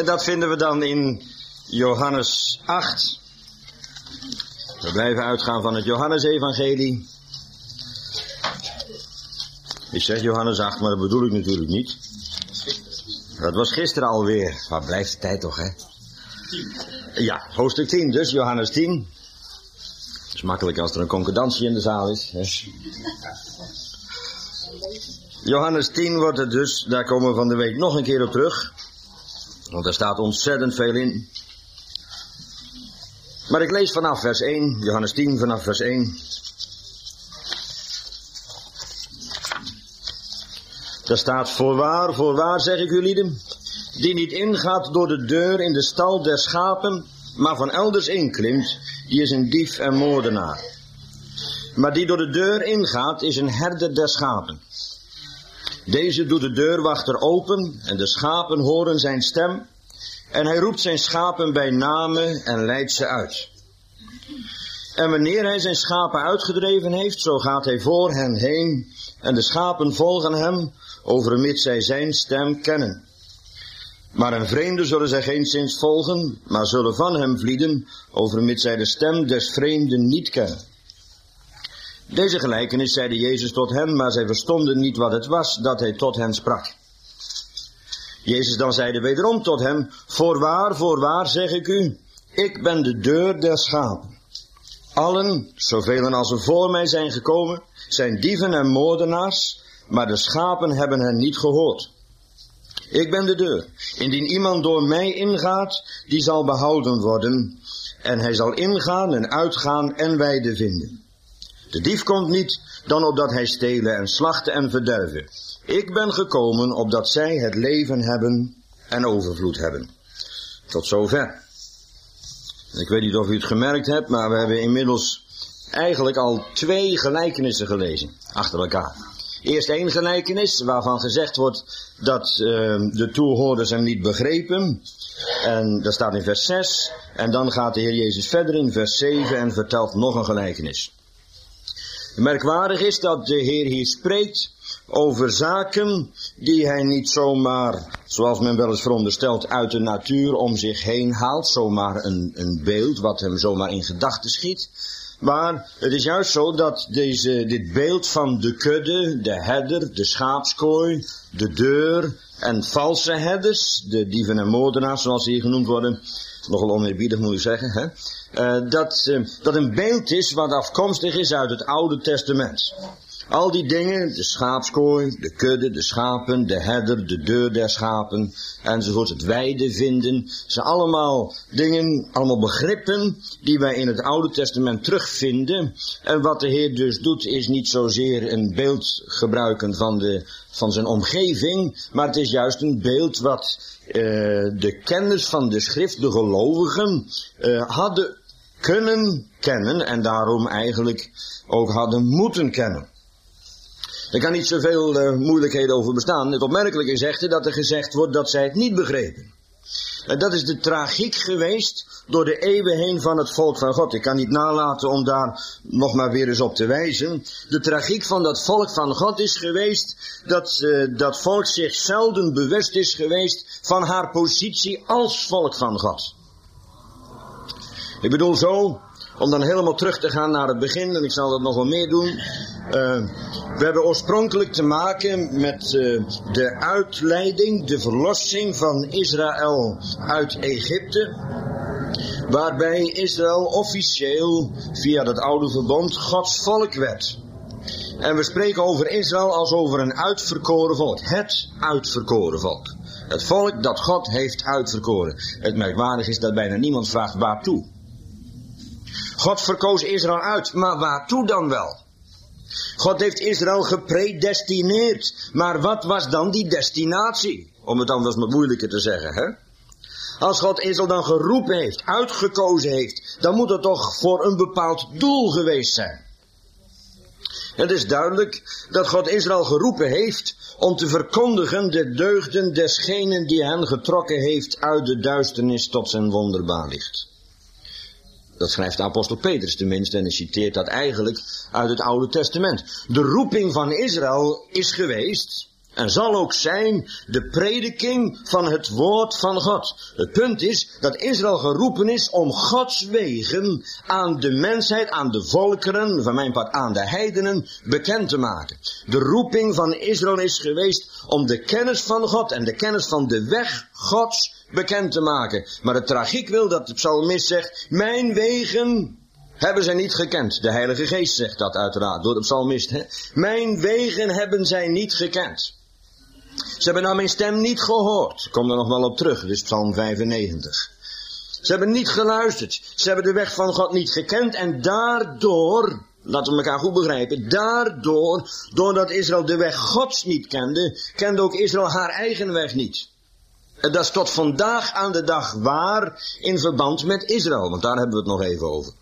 En dat vinden we dan in Johannes 8. We blijven uitgaan van het Johannesevangelie. Ik zeg Johannes 8, maar dat bedoel ik natuurlijk niet. Dat was gisteren alweer. Waar blijft de tijd toch, hè? 10. Ja, hoofdstuk 10 dus, Johannes 10. Het is makkelijk als er een concordantie in de zaal is. Hè? Johannes 10 wordt het dus, daar komen we van de week nog een keer op terug. Want er staat ontzettend veel in. Maar ik lees vanaf vers 1, Johannes 10 vanaf vers 1. Daar staat, voorwaar zeg ik u lieden, die niet ingaat door de deur in de stal der schapen, maar van elders inklimt, die is een dief en moordenaar. Maar die door de deur ingaat, is een herder der schapen. Deze doet de deurwachter open en de schapen horen zijn stem. En hij roept zijn schapen bij name en leidt ze uit. En wanneer hij zijn schapen uitgedreven heeft, zo gaat hij voor hen heen. En de schapen volgen hem, overmits zij zijn stem kennen. Maar een vreemde zullen zij geenszins volgen, maar zullen van hem vlieden, overmits zij de stem des vreemden niet kennen. Deze gelijkenis zeide Jezus tot hen, maar zij verstonden niet wat het was dat hij tot hen sprak. Jezus dan zeide wederom tot hem, voorwaar zeg ik u, ik ben de deur der schapen. Allen, zoveel als er voor mij zijn gekomen, zijn dieven en moordenaars, maar de schapen hebben hen niet gehoord. Ik ben de deur. Indien iemand door mij ingaat, die zal behouden worden, en hij zal ingaan en uitgaan en weide vinden. De dief komt niet, dan opdat hij stelen en slachten en verderven. Ik ben gekomen, opdat zij het leven hebben en overvloed hebben. Tot zover. Ik weet niet of u het gemerkt hebt, maar we hebben inmiddels eigenlijk al 2 gelijkenissen gelezen, achter elkaar. Eerst 1 gelijkenis, waarvan gezegd wordt dat de toehoorders hem niet begrepen. En dat staat in vers 6. En dan gaat de Heer Jezus verder in vers 7 en vertelt nog een gelijkenis. Merkwaardig is dat de Heer hier spreekt over zaken die hij niet zomaar, zoals men wel eens veronderstelt, uit de natuur om zich heen haalt. Zomaar een beeld wat hem zomaar in gedachten schiet. Maar het is juist zo dat dit beeld van de kudde, de herder, de schaapskooi, de deur en valse herders, de dieven en moordenaars zoals ze hier genoemd worden, nogal oneerbiedig moet ik zeggen, hè? Dat een beeld is wat afkomstig is uit het Oude Testament. Al die dingen, de schaapskooi, de kudde, de schapen, de herder, de deur der schapen, enzovoort, het weide vinden, zijn allemaal dingen, allemaal begrippen die wij in het Oude Testament terugvinden. En wat de Heer dus doet, is niet zozeer een beeld gebruiken van zijn omgeving, maar het is juist een beeld wat de kenners van de schrift, de gelovigen, hadden kunnen kennen en daarom eigenlijk ook hadden moeten kennen. Er kan niet zoveel moeilijkheden over bestaan. Het opmerkelijke is echter dat er gezegd wordt dat zij het niet begrepen. En dat is de tragiek geweest door de eeuwen heen van het volk van God. Ik kan niet nalaten om daar nog maar weer eens op te wijzen. De tragiek van dat volk van God is geweest dat volk zich zelden bewust is geweest van haar positie als volk van God. Ik bedoel zo, om dan helemaal terug te gaan naar het begin, en ik zal dat nog wel meer doen. We hebben oorspronkelijk te maken met de uitleiding, de verlossing van Israël uit Egypte. Waarbij Israël officieel via dat oude verbond Gods volk werd. En we spreken over Israël als over een uitverkoren volk. Het uitverkoren volk. Het volk dat God heeft uitverkoren. Het merkwaardig is dat bijna niemand vraagt waartoe. God verkoos Israël uit, maar waartoe dan wel? God heeft Israël gepredestineerd, maar wat was dan die destinatie? Om het anders wat moeilijker te zeggen, hè? Als God Israël dan geroepen heeft, uitgekozen heeft, dan moet het toch voor een bepaald doel geweest zijn. Het is duidelijk dat God Israël geroepen heeft om te verkondigen de deugden desgenen die hen getrokken heeft uit de duisternis tot zijn wonderbaar licht. Dat schrijft de apostel Petrus tenminste en hij citeert dat eigenlijk uit het Oude Testament. De roeping van Israël is geweest en zal ook zijn de prediking van het woord van God. Het punt is dat Israël geroepen is om Gods wegen aan de mensheid, aan de volkeren, van mijn part aan de heidenen, bekend te maken. De roeping van Israël is geweest om de kennis van God en de kennis van de weg Gods bekend te maken. Maar de tragiek wil dat de psalmist zegt, mijn wegen hebben zij niet gekend. De Heilige Geest zegt dat uiteraard door de psalmist. Hè? Mijn wegen hebben zij niet gekend. Ze hebben naar mijn stem niet gehoord. Ik kom er nog wel op terug, dus Psalm 95. Ze hebben niet geluisterd. Ze hebben de weg van God niet gekend. En daardoor, laten we elkaar goed begrijpen, doordat Israël de weg Gods niet kende, kende ook Israël haar eigen weg niet. En dat is tot vandaag aan de dag waar in verband met Israël. Want daar hebben we het nog even over.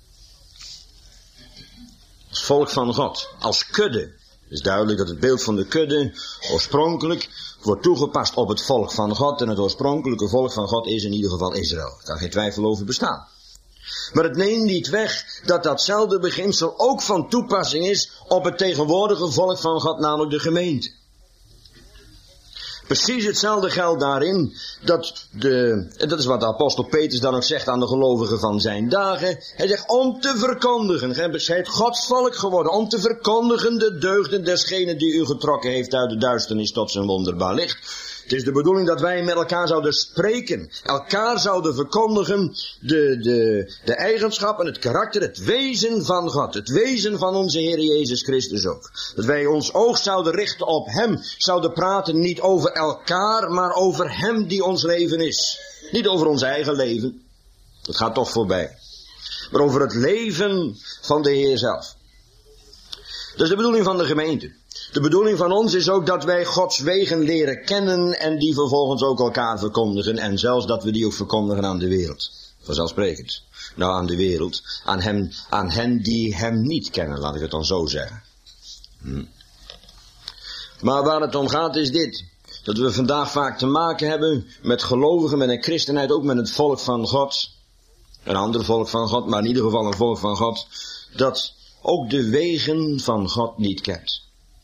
Als volk van God, als kudde. Het is duidelijk dat het beeld van de kudde oorspronkelijk wordt toegepast op het volk van God. En het oorspronkelijke volk van God is in ieder geval Israël. Daar kan geen twijfel over bestaan. Maar het neemt niet weg dat datzelfde beginsel ook van toepassing is op het tegenwoordige volk van God, namelijk de gemeente. Precies hetzelfde geldt daarin, en dat is wat de apostel Petrus dan ook zegt aan de gelovigen van zijn dagen. Hij zegt om te verkondigen, gij hebt Gods volk geworden, om te verkondigen de deugden desgene die u getrokken heeft uit de duisternis tot zijn wonderbaar licht. Het is de bedoeling dat wij met elkaar zouden spreken, elkaar zouden verkondigen de eigenschappen, het karakter, het wezen van God, het wezen van onze Heer Jezus Christus ook. Dat wij ons oog zouden richten op Hem, zouden praten niet over elkaar, maar over Hem die ons leven is. Niet over ons eigen leven, dat gaat toch voorbij, maar over het leven van de Heer zelf. Dat is de bedoeling van de gemeente. De bedoeling van ons is ook dat wij Gods wegen leren kennen en die vervolgens ook elkaar verkondigen. En zelfs dat we die ook verkondigen aan de wereld. Vanzelfsprekend. Nou, aan de wereld. Aan hen die Hem niet kennen, laat ik het dan zo zeggen. Maar waar het om gaat is dit. Dat we vandaag vaak te maken hebben met gelovigen, met een christenheid, ook met het volk van God. Een ander volk van God, maar in ieder geval een volk van God. Dat ook de wegen van God niet kent.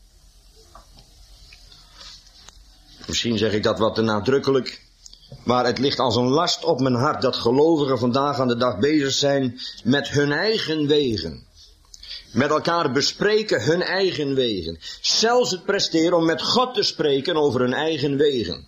Misschien zeg ik dat wat te nadrukkelijk, maar het ligt als een last op mijn hart dat gelovigen vandaag aan de dag bezig zijn met hun eigen wegen. Met elkaar bespreken hun eigen wegen. Zelfs het presteren om met God te spreken over hun eigen wegen.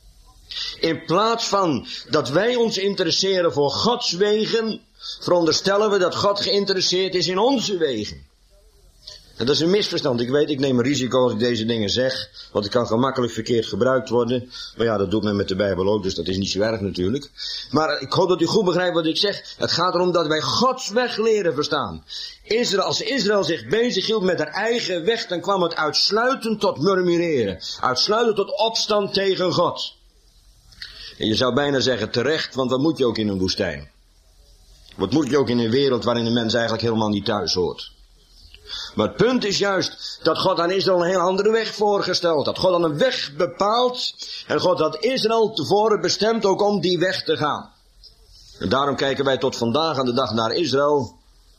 In plaats van dat wij ons interesseren voor Gods wegen, veronderstellen we dat God geïnteresseerd is in onze wegen. En dat is een misverstand. Ik weet, ik neem een risico als ik deze dingen zeg, want het kan gemakkelijk verkeerd gebruikt worden. Maar ja, dat doet men met de Bijbel ook, dus dat is niet zo erg natuurlijk. Maar ik hoop dat u goed begrijpt wat ik zeg. Het gaat erom dat wij Gods weg leren verstaan. Als Israël zich bezighield met haar eigen weg, dan kwam het uitsluitend tot murmureren. Uitsluitend tot opstand tegen God. En je zou bijna zeggen terecht, want wat moet je ook in een woestijn? Wat moet je ook in een wereld waarin de mens eigenlijk helemaal niet thuis hoort? Maar het punt is juist dat God aan Israël een heel andere weg voorgesteld had. God had een weg bepaald en God had Israël tevoren bestemd ook om die weg te gaan. En daarom kijken wij tot vandaag aan de dag naar Israël,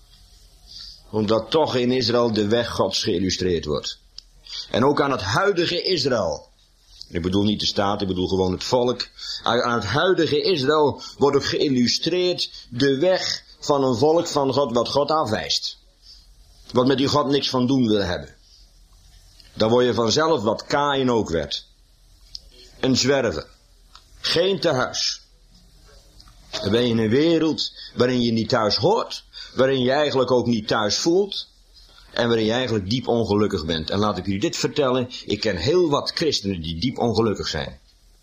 omdat toch in Israël de weg Gods geïllustreerd wordt. En ook aan het huidige Israël. Ik bedoel niet de staat, ik bedoel gewoon het volk. Aan het huidige Israël wordt ook geïllustreerd de weg van een volk van God wat God afwijst. Wat met die God niks van doen wil hebben. Dan word je vanzelf wat Kaïn ook werd. Een zwerver. Geen tehuis. Dan ben je in een wereld waarin je niet thuis hoort. Waarin je eigenlijk ook niet thuis voelt. En waarin je eigenlijk diep ongelukkig bent. En laat ik u dit vertellen. Ik ken heel wat christenen die diep ongelukkig zijn.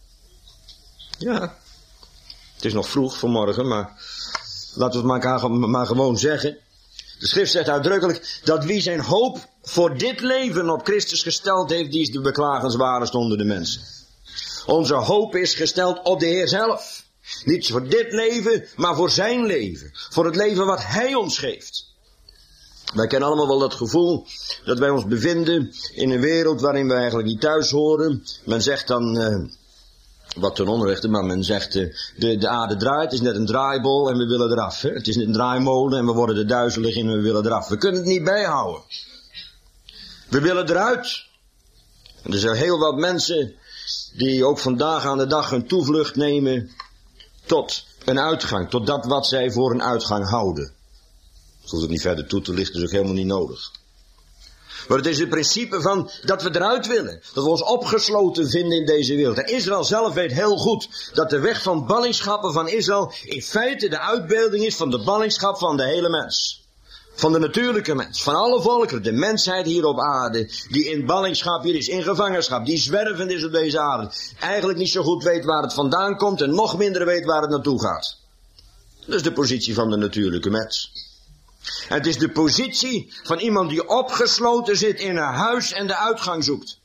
Ja. Het is nog vroeg vanmorgen, maar laten we het maar gewoon zeggen. De schrift zegt uitdrukkelijk dat wie zijn hoop voor dit leven op Christus gesteld heeft, die is de beklagenswaardigste onder de mensen. Onze hoop is gesteld op de Heer zelf. Niet voor dit leven, maar voor zijn leven. Voor het leven wat Hij ons geeft. Wij kennen allemaal wel dat gevoel dat wij ons bevinden in een wereld waarin we eigenlijk niet thuis horen. Men zegt dan, wat ten onrechte, maar men zegt, de aarde draait, het is net een draaibol en we willen eraf. Hè? Het is een draaimolen en we worden er duizelig in en we willen eraf. We kunnen het niet bijhouden. We willen eruit. En er zijn heel wat mensen die ook vandaag aan de dag hun toevlucht nemen tot een uitgang, tot dat wat zij voor een uitgang houden. Dat hoeft het niet verder toe te lichten, dat is ook helemaal niet nodig. Maar het is het principe van dat we eruit willen. Dat we ons opgesloten vinden in deze wereld. En Israël zelf weet heel goed dat de weg van ballingschappen van Israël in feite de uitbeelding is van de ballingschap van de hele mens. Van de natuurlijke mens, van alle volkeren, de mensheid hier op aarde, die in ballingschap hier is, in gevangenschap, die zwervend is op deze aarde. Eigenlijk niet zo goed weet waar het vandaan komt en nog minder weet waar het naartoe gaat. Dat is de positie van de natuurlijke mens. En het is de positie van iemand die opgesloten zit in een huis en de uitgang zoekt.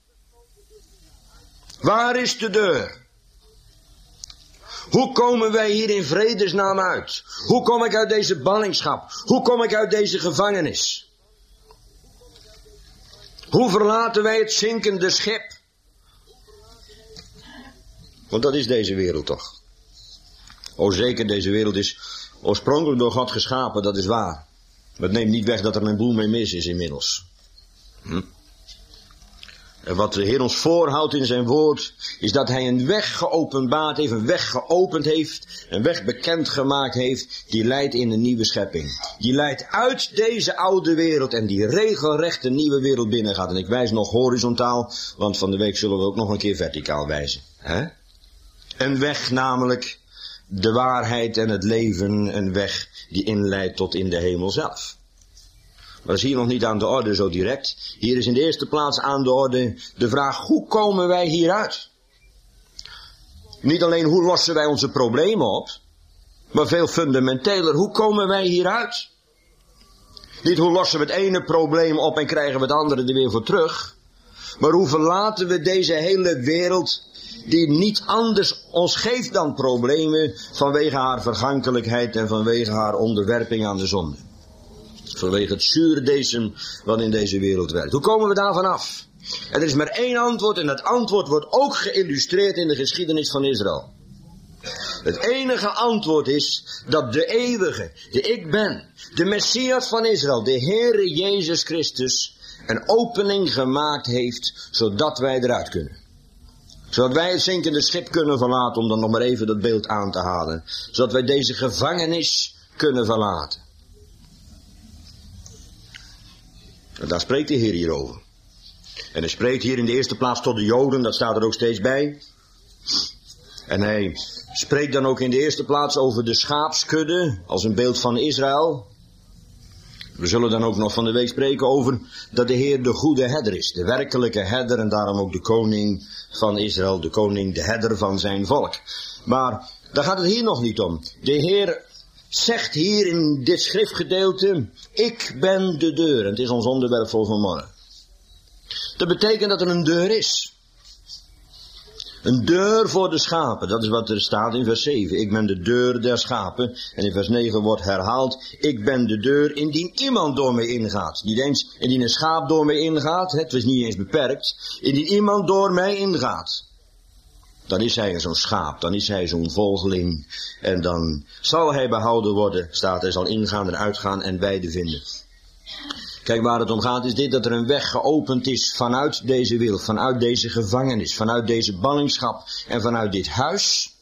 Waar is de deur? Hoe komen wij hier in vredesnaam uit? Hoe kom ik uit deze ballingschap? Hoe kom ik uit deze gevangenis? Hoe verlaten wij het zinkende schip? Want dat is deze wereld toch? O zeker, deze wereld is oorspronkelijk door God geschapen, dat is waar. Maar het neemt niet weg dat er een boel mee mis is inmiddels. En wat de Heer ons voorhoudt in zijn woord, is dat hij een weg geopenbaard heeft, een weg geopend heeft, een weg bekendgemaakt heeft, die leidt in een nieuwe schepping. Die leidt uit deze oude wereld en die regelrecht een nieuwe wereld binnengaat. En ik wijs nog horizontaal, want van de week zullen we ook nog een keer verticaal wijzen. Een weg namelijk, de waarheid en het leven, een weg die inleidt tot in de hemel zelf. Maar dat is hier nog niet aan de orde zo direct. Hier is in de eerste plaats aan de orde de vraag, hoe komen wij hieruit? Niet alleen hoe lossen wij onze problemen op, maar veel fundamenteler, hoe komen wij hieruit? Niet hoe lossen we het ene probleem op en krijgen we het andere er weer voor terug, maar hoe verlaten we deze hele wereld die niet anders ons geeft dan problemen vanwege haar vergankelijkheid en vanwege haar onderwerping aan de zonde. Vanwege het zuurdesem wat in deze wereld werkt. Hoe komen we daarvan af? En er is maar één antwoord en dat antwoord wordt ook geïllustreerd in de geschiedenis van Israël. Het enige antwoord is dat de eeuwige, de ik ben, de Messias van Israël, de Heere Jezus Christus, een opening gemaakt heeft zodat wij eruit kunnen. Zodat wij het zinkende schip kunnen verlaten, om dan nog maar even dat beeld aan te halen. Zodat wij deze gevangenis kunnen verlaten. En daar spreekt de Heer hier over. En hij spreekt hier in de eerste plaats tot de Joden, dat staat er ook steeds bij. En hij spreekt dan ook in de eerste plaats over de schaapskudde, als een beeld van Israël. We zullen dan ook nog van de week spreken over dat de Heer de goede herder is. De werkelijke herder en daarom ook de koning van Israël, de koning, de herder van zijn volk. Maar daar gaat het hier nog niet om. De Heer zegt hier in dit schriftgedeelte, ik ben de deur. En het is ons onderwerp voor vanmorgen. Dat betekent dat er een deur is. Een deur voor de schapen, dat is wat er staat in vers 7. Ik ben de deur der schapen. En in vers 9 wordt herhaald, ik ben de deur indien iemand door mij ingaat. Niet eens indien een schaap door mij ingaat, het is niet eens beperkt. Indien iemand door mij ingaat, dan is hij zo'n schaap, dan is hij zo'n volgeling. En dan zal hij behouden worden, staat hij zal ingaan en uitgaan en weide vinden. Kijk, waar het om gaat is dit, dat er een weg geopend is vanuit deze wereld, vanuit deze gevangenis, vanuit deze ballingschap en vanuit dit huis.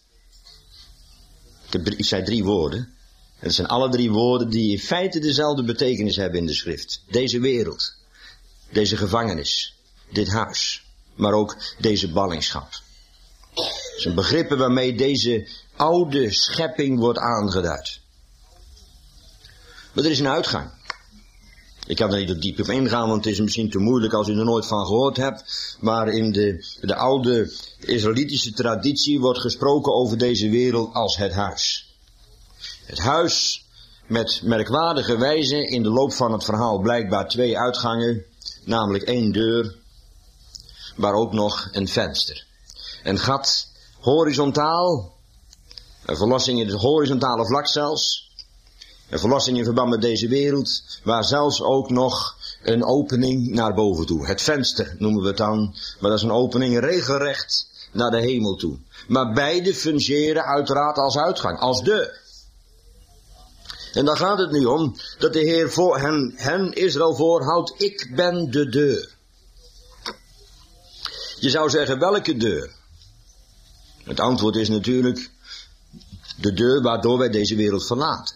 Ik zei 3 woorden. En het zijn alle 3 woorden die in feite dezelfde betekenis hebben in de schrift. Deze wereld, deze gevangenis, dit huis, maar ook deze ballingschap. Het zijn begrippen waarmee deze oude schepping wordt aangeduid. Maar er is een uitgang. Ik kan er niet te diep op ingaan, want het is misschien te moeilijk als u er nooit van gehoord hebt. Maar in de oude Israëlitische traditie wordt gesproken over deze wereld als het huis. Het huis met merkwaardige wijze in de loop van het verhaal blijkbaar 2 uitgangen. Namelijk 1 deur, maar ook nog een venster. Een gat horizontaal, een verlossing in het horizontale vlak zelfs. Een verlossing in verband met deze wereld, waar zelfs ook nog een opening naar boven toe. Het venster noemen we het dan, maar dat is een opening regelrecht naar de hemel toe. Maar beide fungeren uiteraard als uitgang, als deur. En daar gaat het nu om, dat de Heer voor hen Israël voorhoudt, ik ben de deur. Je zou zeggen, welke deur? Het antwoord is natuurlijk de deur waardoor wij deze wereld verlaten.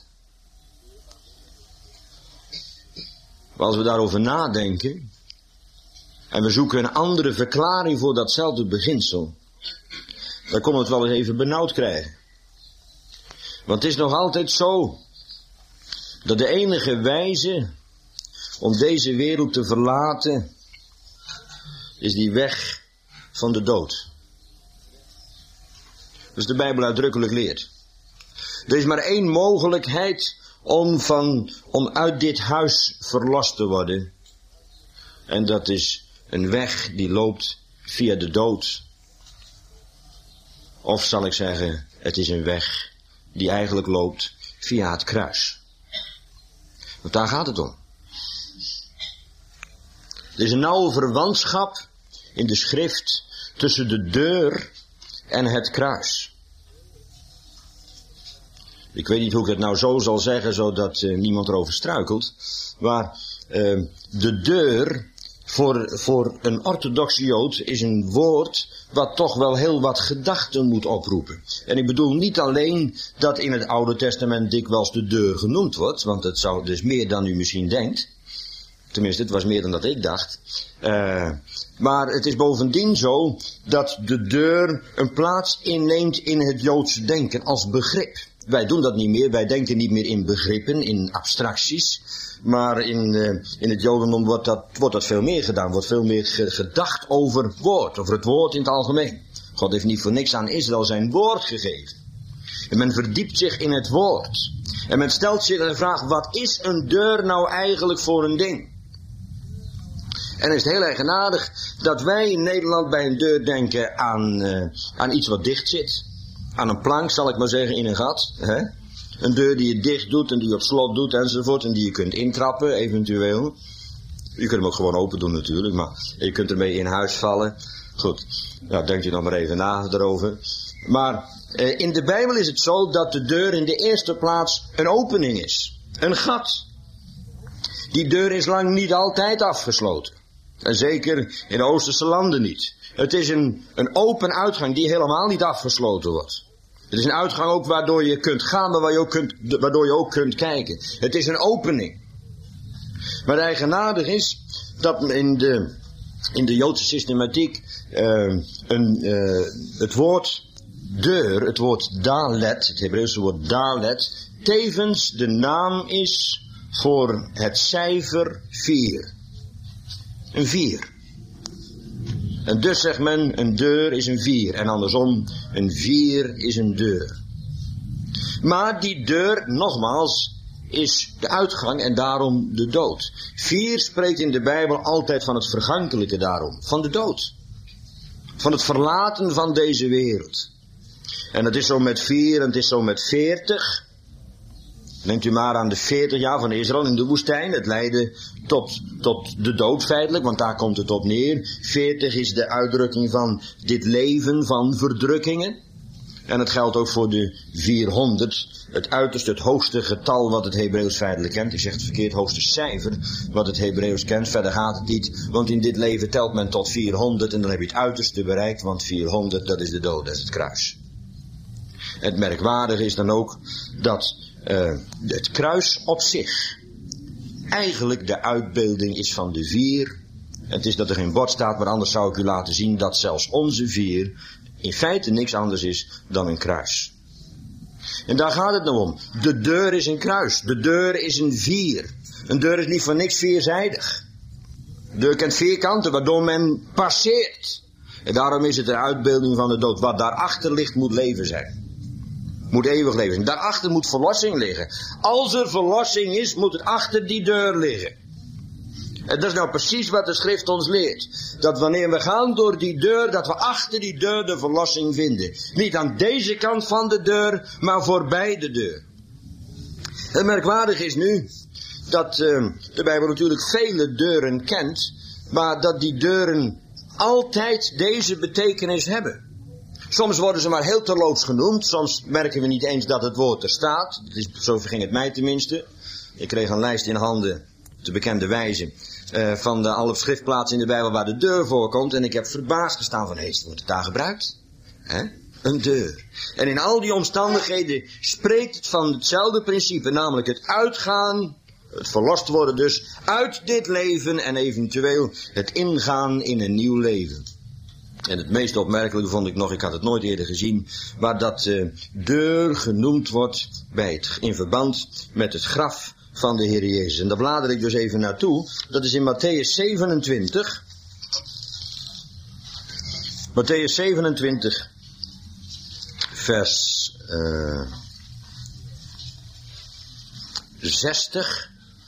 Maar als we daarover nadenken en we zoeken een andere verklaring voor datzelfde beginsel, dan kon het wel eens even benauwd krijgen. Want het is nog altijd zo dat de enige wijze om deze wereld te verlaten is die weg van de dood. Dus de Bijbel uitdrukkelijk leert. Er is maar één mogelijkheid om uit dit huis verlost te worden. En dat is een weg die loopt via de dood. Of zal ik zeggen, het is een weg die eigenlijk loopt via het kruis. Want daar gaat het om. Er is een nauwe verwantschap in de schrift tussen de deur en het kruis. Ik weet niet hoe ik het nou zo zal zeggen, zodat niemand erover struikelt. Maar de deur voor een orthodoxe Jood is een woord wat toch wel heel wat gedachten moet oproepen. En ik bedoel niet alleen dat in het Oude Testament dikwijls de deur genoemd wordt, want het zou dus meer dan u misschien denkt. Tenminste, het was meer dan dat ik dacht. Maar het is bovendien zo dat de deur een plaats inneemt in het Joodse denken als begrip. Wij doen dat niet meer, wij denken niet meer in begrippen, in abstracties. Maar in het Jodendom wordt dat veel meer gedaan, wordt veel meer gedacht over het woord in het algemeen. God heeft niet voor niks aan Israël zijn woord gegeven. En men verdiept zich in het woord. En men stelt zich de vraag, wat is een deur nou eigenlijk voor een ding? En het is heel eigenaardig dat wij in Nederland bij een deur denken aan iets wat dicht zit. Aan een plank, zal ik maar zeggen, in een gat. Hè? Een deur die je dicht doet en die je op slot doet enzovoort. En die je kunt intrappen, eventueel. Je kunt hem ook gewoon open doen natuurlijk, maar je kunt ermee in huis vallen. Goed, nou denk je nog maar even na erover. Maar in de Bijbel is het zo dat de deur in de eerste plaats een opening is. Een gat. Die deur is lang niet altijd afgesloten. En zeker in de Oosterse landen niet. Het is een open uitgang die helemaal niet afgesloten wordt. Het is een uitgang ook waardoor je kunt gaan, maar waardoor je ook kunt kijken. Het is een opening. Maar eigenaardig is dat in de Joodse systematiek het woord deur, het woord dalet, het Hebreeuwse woord dalet, tevens de naam is voor het cijfer 4. Een 4. En dus zegt men, een deur is een 4. En andersom, een 4 is een deur. Maar die deur, nogmaals, is de uitgang en daarom de dood. 4 spreekt in de Bijbel altijd van het vergankelijke daarom. Van de dood. Van het verlaten van deze wereld. En het is zo met 4 en het is zo met 40. Denkt u maar aan de 40 jaar van Israël in de woestijn. Het leidde tot de dood feitelijk, want daar komt het op neer. 40 is de uitdrukking van dit leven van verdrukkingen. En het geldt ook voor de 400. Het uiterste, het hoogste getal wat het Hebreeuws feitelijk kent. Ik zeg het verkeerd, hoogste cijfer wat het Hebreeuws kent. Verder gaat het niet, want in dit leven telt men tot 400 en dan heb je het uiterste bereikt. Want 400, dat is de dood, dat is het kruis. Het merkwaardige is dan ook dat het kruis op zich eigenlijk de uitbeelding is van de 4. Het is dat er geen bord staat, maar anders zou ik u laten zien dat zelfs onze 4 in feite niks anders is dan een kruis. En daar gaat het nou om. De deur is een kruis. De deur is een 4. Een deur is niet voor niks vierzijdig. De deur kent 4 kanten, waardoor men passeert. En daarom is het de uitbeelding van de dood. Wat daarachter ligt moet leven zijn. Moet eeuwig leven zijn. Daarachter moet verlossing liggen. Als er verlossing is, moet het achter die deur liggen. En dat is nou precies wat de schrift ons leert. Dat wanneer we gaan door die deur, dat we achter die deur de verlossing vinden. Niet aan deze kant van de deur, maar voorbij de deur. Het merkwaardige is nu dat de Bijbel natuurlijk vele deuren kent, maar dat die deuren altijd deze betekenis hebben. Soms worden ze maar heel terloops genoemd, soms merken we niet eens dat het woord er staat. Zo ging het mij tenminste. Ik kreeg een lijst in handen, de bekende wijze. van alle schriftplaatsen in de Bijbel waar de deur voorkomt. En ik heb verbaasd gestaan van, wordt het daar gebruikt? Een deur. En in al die omstandigheden spreekt het van hetzelfde principe, namelijk het uitgaan, het verlost worden dus uit dit leven en eventueel het ingaan in een nieuw leven. En het meest opmerkelijke vond ik nog, ik had het nooit eerder gezien, waar dat deur genoemd wordt in verband met het graf van de Heer Jezus. En daar blader ik dus even naartoe. Dat is in Mattheüs 27. Mattheüs 27, vers 60.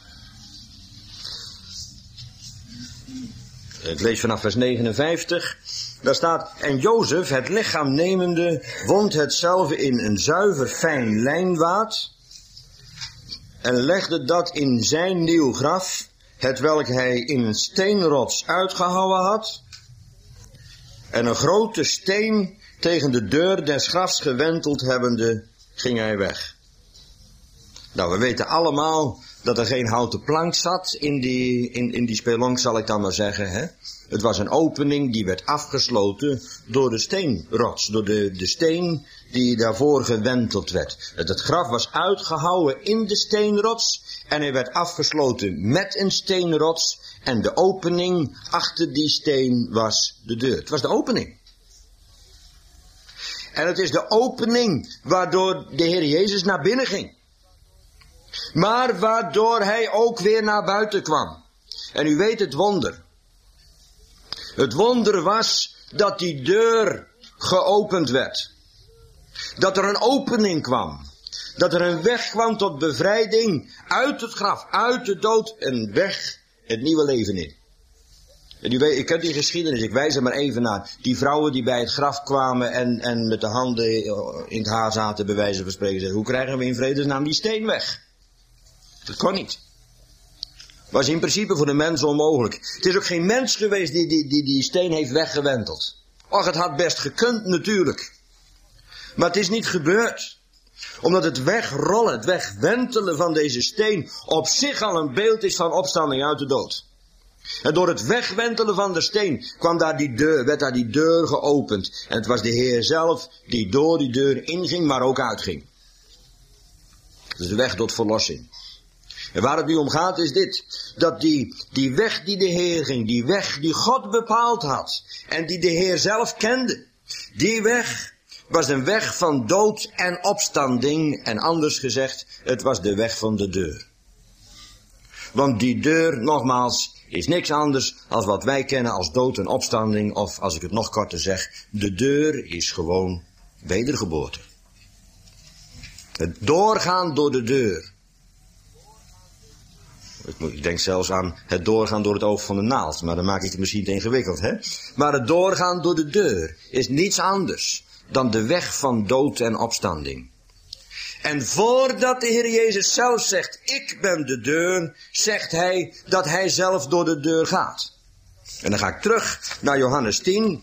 Ik lees vanaf vers 59. Daar staat, en Jozef, het lichaam nemende, wond hetzelve in een zuiver fijn lijnwaad en legde dat in zijn nieuw graf, hetwelk hij in een steenrots uitgehouwen had, en een grote steen tegen de deur des grafs gewenteld hebbende, ging hij weg. Nou, we weten allemaal dat er geen houten plank zat in die spelonk, zal ik dan maar zeggen, hè. Het was een opening die werd afgesloten door de steenrots, door de steen die daarvoor gewenteld werd. Het graf was uitgehouwen in de steenrots en hij werd afgesloten met een steenrots en de opening achter die steen was de deur. Het was de opening. En het is de opening waardoor de Heer Jezus naar binnen ging. Maar waardoor hij ook weer naar buiten kwam. En u weet het wonder. Het wonder was dat die deur geopend werd. Dat er een opening kwam. Dat er een weg kwam tot bevrijding uit het graf, uit de dood en weg het nieuwe leven in. En u weet, ik ken die geschiedenis, ik wijs er maar even naar. Die vrouwen die bij het graf kwamen en met de handen in het haar zaten, bij wijze van spreken, zeiden, hoe krijgen we in vredesnaam die steen weg? Dat kon niet. Was in principe voor de mens onmogelijk. Het is ook geen mens geweest die steen heeft weggewenteld. Och, het had best gekund natuurlijk. Maar het is niet gebeurd. Omdat het wegrollen, het wegwentelen van deze steen op zich al een beeld is van opstanding uit de dood. En door het wegwentelen van de steen werd daar die deur geopend. En het was de Heer zelf die door die deur inging, maar ook uitging. Dus de weg tot verlossing. En waar het nu om gaat is dit. Dat die weg die de Heer ging, die weg die God bepaald had. En die de Heer zelf kende. Die weg was een weg van dood en opstanding. En anders gezegd, het was de weg van de deur. Want die deur, nogmaals, is niks anders dan wat wij kennen als dood en opstanding. Of als ik het nog korter zeg, de deur is gewoon wedergeboorte. Het doorgaan door de deur. Ik denk zelfs aan het doorgaan door het oog van de naald. Maar dan maak ik het misschien te ingewikkeld, hè? Maar het doorgaan door de deur is niets anders dan de weg van dood en opstanding. En voordat de Heer Jezus zelf zegt, ik ben de deur, zegt hij dat hij zelf door de deur gaat. En dan ga ik terug naar Johannes 10.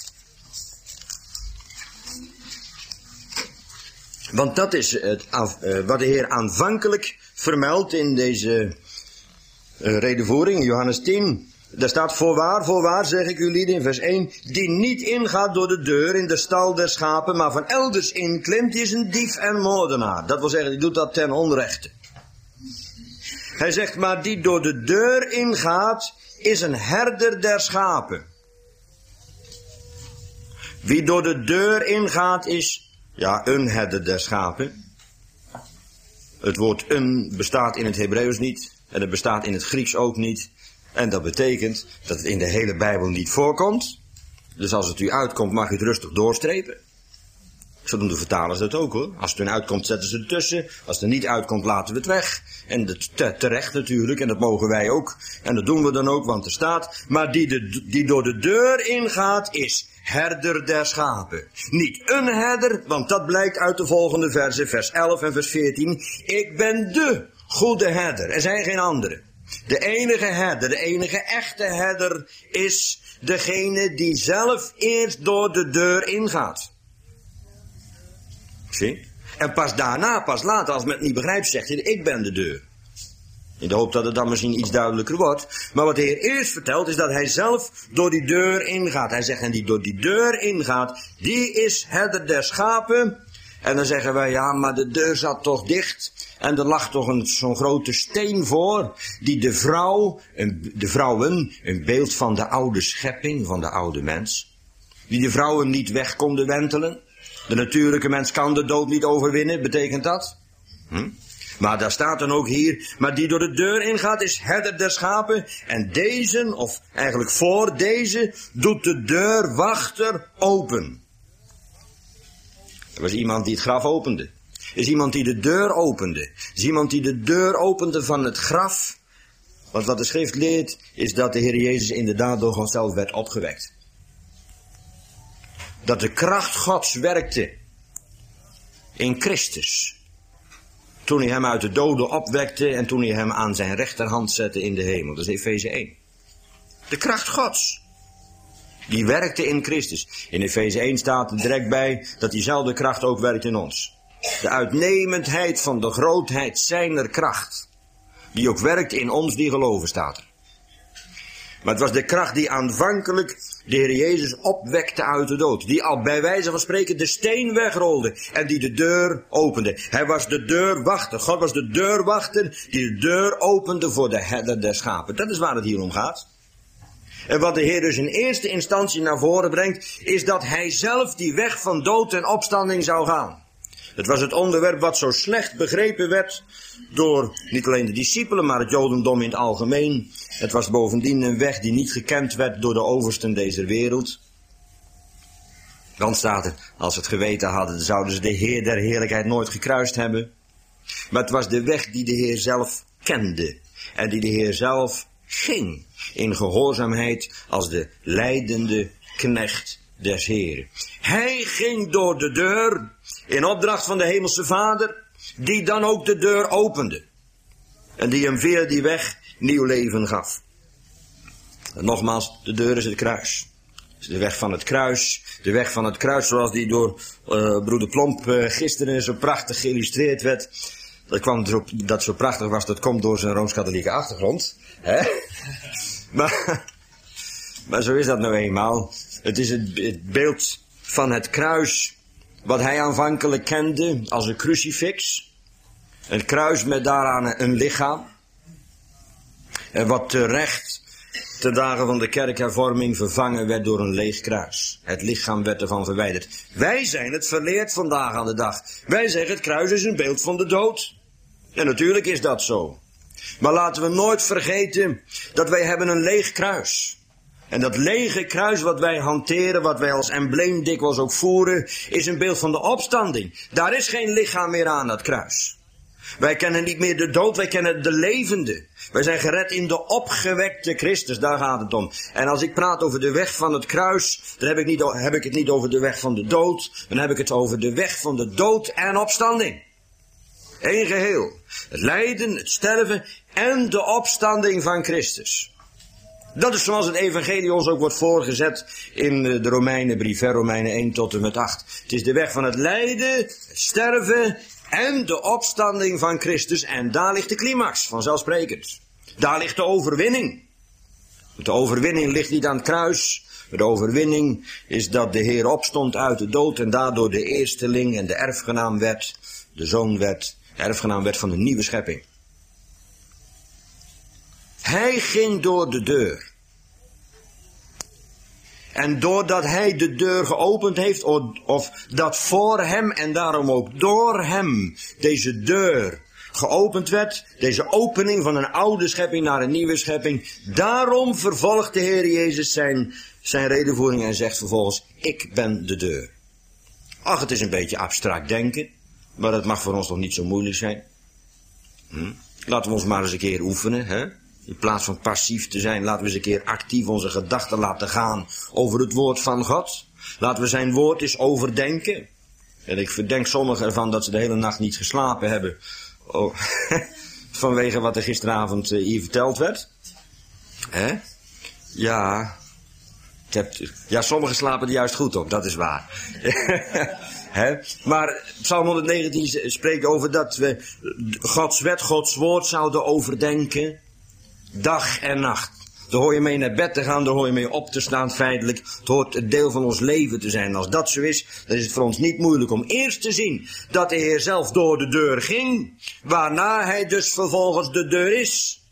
Want dat is wat de Heer aanvankelijk vermeldt in deze redevoering, Johannes 10. Daar staat, voorwaar, zeg ik u lieden in vers 1, die niet ingaat door de deur in de stal der schapen, maar van elders inklimt, is een dief en moordenaar. Dat wil zeggen, die doet dat ten onrechte. Hij zegt, maar die door de deur ingaat, is een herder der schapen. Wie door de deur ingaat, is, een herder der schapen. Het woord een bestaat in het Hebreeuws niet, en het bestaat in het Grieks ook niet. En dat betekent dat het in de hele Bijbel niet voorkomt. Dus als het u uitkomt, mag u het rustig doorstrepen. Zo doen de vertalers dat ook, hoor. Als het er uitkomt, zetten ze het tussen. Als het er niet uitkomt, laten we het weg. En dat terecht natuurlijk, en dat mogen wij ook. En dat doen we dan ook, want er staat, maar die door de deur ingaat, is herder der schapen. Niet een herder, want dat blijkt uit de volgende versen, vers 11 en vers 14. Ik ben de goede herder, er zijn geen andere. De enige herder, de enige echte herder is degene die zelf eerst door de deur ingaat. Zie? En pas daarna, pas later, als men het niet begrijpt, zegt hij, ik ben de deur. In de hoop dat het dan misschien iets duidelijker wordt. Maar wat de Heer eerst vertelt is dat hij zelf door die deur ingaat. Hij zegt, en die door die deur ingaat, die is herder der schapen. En dan zeggen wij, ja, maar de deur zat toch dicht. En er lag toch zo'n grote steen voor, die de vrouwen, een beeld van de oude schepping, van de oude mens, die de vrouwen niet weg konden wentelen. De natuurlijke mens kan de dood niet overwinnen, betekent dat? Maar daar staat dan ook hier, maar die door de deur ingaat is herder der schapen. En deze, of eigenlijk voor deze, doet de deurwachter open. Er was iemand die het graf opende. Er is iemand die de deur opende. Er is iemand die de deur opende van het graf. Want wat de schrift leert, is dat de Heer Jezus inderdaad door God zelf werd opgewekt. Dat de kracht Gods werkte in Christus. Toen hij hem uit de doden opwekte en toen hij hem aan zijn rechterhand zette in de hemel. Dat is Efeze 1. De kracht Gods. Die werkte in Christus. In Efeze 1 staat er direct bij dat diezelfde kracht ook werkt in ons. De uitnemendheid van de grootheid zijner kracht. Die ook werkt in ons die geloven, staat er. Maar het was de kracht die aanvankelijk de Heer Jezus opwekte uit de dood. Die al bij wijze van spreken de steen wegrolde en die de deur opende. Hij was de deurwachter. God was de deurwachter die de deur opende voor de herder der schapen. Dat is waar het hier om gaat. En wat de Heer dus in eerste instantie naar voren brengt, is dat hij zelf die weg van dood en opstanding zou gaan. Het was het onderwerp wat zo slecht begrepen werd door niet alleen de discipelen, maar het Jodendom in het algemeen. Het was bovendien een weg die niet gekend werd door de oversten deze wereld. Dan staat er, als ze het geweten hadden, zouden ze de Heer der heerlijkheid nooit gekruist hebben. Maar het was de weg die de Heer zelf kende en die de Heer zelf ging in gehoorzaamheid als de leidende knecht des Heren. Hij ging door de deur in opdracht van de hemelse Vader, die dan ook de deur opende. En die hem via die weg nieuw leven gaf. En nogmaals, de deur is het kruis. Het is de weg van het kruis. De weg van het kruis zoals die door broeder Plomp gisteren zo prachtig geïllustreerd werd. Dat zo prachtig was, dat komt door zijn Rooms-Katholieke achtergrond. Hè? Maar zo is dat nou eenmaal. Het is het beeld van het kruis wat hij aanvankelijk kende als een crucifix. Een kruis met daaraan een lichaam. En wat terecht ten dagen van de kerkhervorming vervangen werd door een leeg kruis. Het lichaam werd ervan verwijderd. Wij zijn het verleerd vandaag aan de dag. Wij zeggen het kruis is een beeld van de dood. En natuurlijk is dat zo. Maar laten we nooit vergeten dat wij hebben een leeg kruis. En dat lege kruis wat wij hanteren, wat wij als embleem dikwijls ook voeren, is een beeld van de opstanding. Daar is geen lichaam meer aan dat kruis. Wij kennen niet meer de dood, wij kennen de levende. Wij zijn gered in de opgewekte Christus, daar gaat het om. En als ik praat over de weg van het kruis, dan heb ik het niet over de weg van de dood, dan heb ik het over de weg van de dood en opstanding. Eén geheel. Het lijden, het sterven en de opstanding van Christus. Dat is zoals het evangelie ons ook wordt voorgezet in de Romeinenbrief, Romeinen 1 tot en met 8. Het is de weg van het lijden, het sterven en de opstanding van Christus. En daar ligt de climax, vanzelfsprekend. Daar ligt de overwinning. De overwinning ligt niet aan het kruis. De overwinning is dat de Heer opstond uit de dood en daardoor de eersteling en de erfgenaam werd, de zoon werd, de erfgenaam werd van de nieuwe schepping. Hij ging door de deur. En doordat hij de deur geopend heeft, of dat voor hem en daarom ook door hem deze deur geopend werd, deze opening van een oude schepping naar een nieuwe schepping, daarom vervolgt de Heer Jezus zijn redevoering en zegt vervolgens, ik ben de deur. Ach, het is een beetje abstract denken, maar dat mag voor ons nog niet zo moeilijk zijn. Laten we ons maar eens een keer oefenen, hè? In plaats van passief te zijn, laten we eens een keer actief onze gedachten laten gaan over het woord van God. Laten we zijn woord eens overdenken. En ik verdenk sommigen ervan dat ze de hele nacht niet geslapen hebben. Oh, vanwege wat er gisteravond hier verteld werd. Hè? Ja, sommigen slapen er juist goed op, dat is waar. Maar Psalm 119 spreekt over dat we Gods wet, Gods woord zouden overdenken. Dag en nacht. Daar hoor je mee naar bed te gaan, daar hoor je mee op te staan feitelijk. Het hoort een deel van ons leven te zijn. Als dat zo is, dan is het voor ons niet moeilijk om eerst te zien dat de Heer zelf door de deur ging. Waarna hij dus vervolgens de deur is.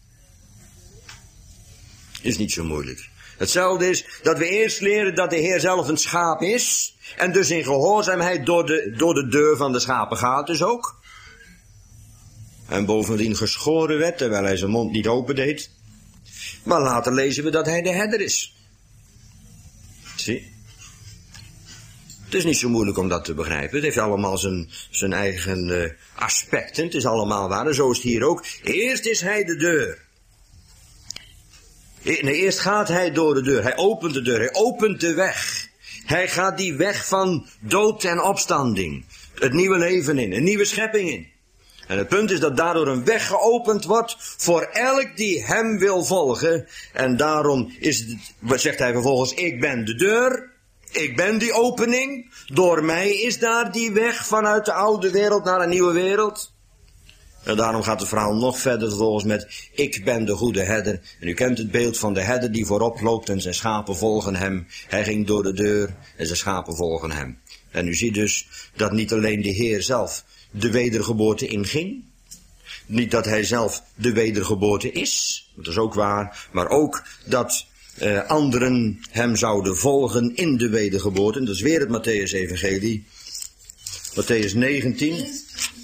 Is niet zo moeilijk. Hetzelfde is dat we eerst leren dat de Heer zelf een schaap is. En dus in gehoorzaamheid door de deur van de schapen gaat dus ook. En bovendien geschoren werd terwijl hij zijn mond niet opendeed. Maar later lezen we dat hij de herder is. Zie. Het is niet zo moeilijk om dat te begrijpen. Het heeft allemaal zijn eigen aspecten. Het is allemaal waar. En zo is het hier ook. Eerst is hij de deur. Nee, eerst gaat hij door de deur. Hij opent de deur. Hij opent de weg. Hij gaat die weg van dood en opstanding. Het nieuwe leven in. Een nieuwe schepping in. En het punt is dat daardoor een weg geopend wordt voor elk die hem wil volgen. En daarom zegt hij vervolgens, ik ben de deur. Ik ben die opening. Door mij is daar die weg vanuit de oude wereld naar een nieuwe wereld. En daarom gaat het verhaal nog verder vervolgens met, ik ben de goede herder. En u kent het beeld van de herder die voorop loopt en zijn schapen volgen hem. Hij ging door de deur en zijn schapen volgen hem. En u ziet dus dat niet alleen de Heer zelf de wedergeboorte inging. Niet dat hij zelf de wedergeboorte is, dat is ook waar. Maar ook dat anderen hem zouden volgen in de wedergeboorte. En dat is weer het Mattheüs-evangelie. Mattheüs 19.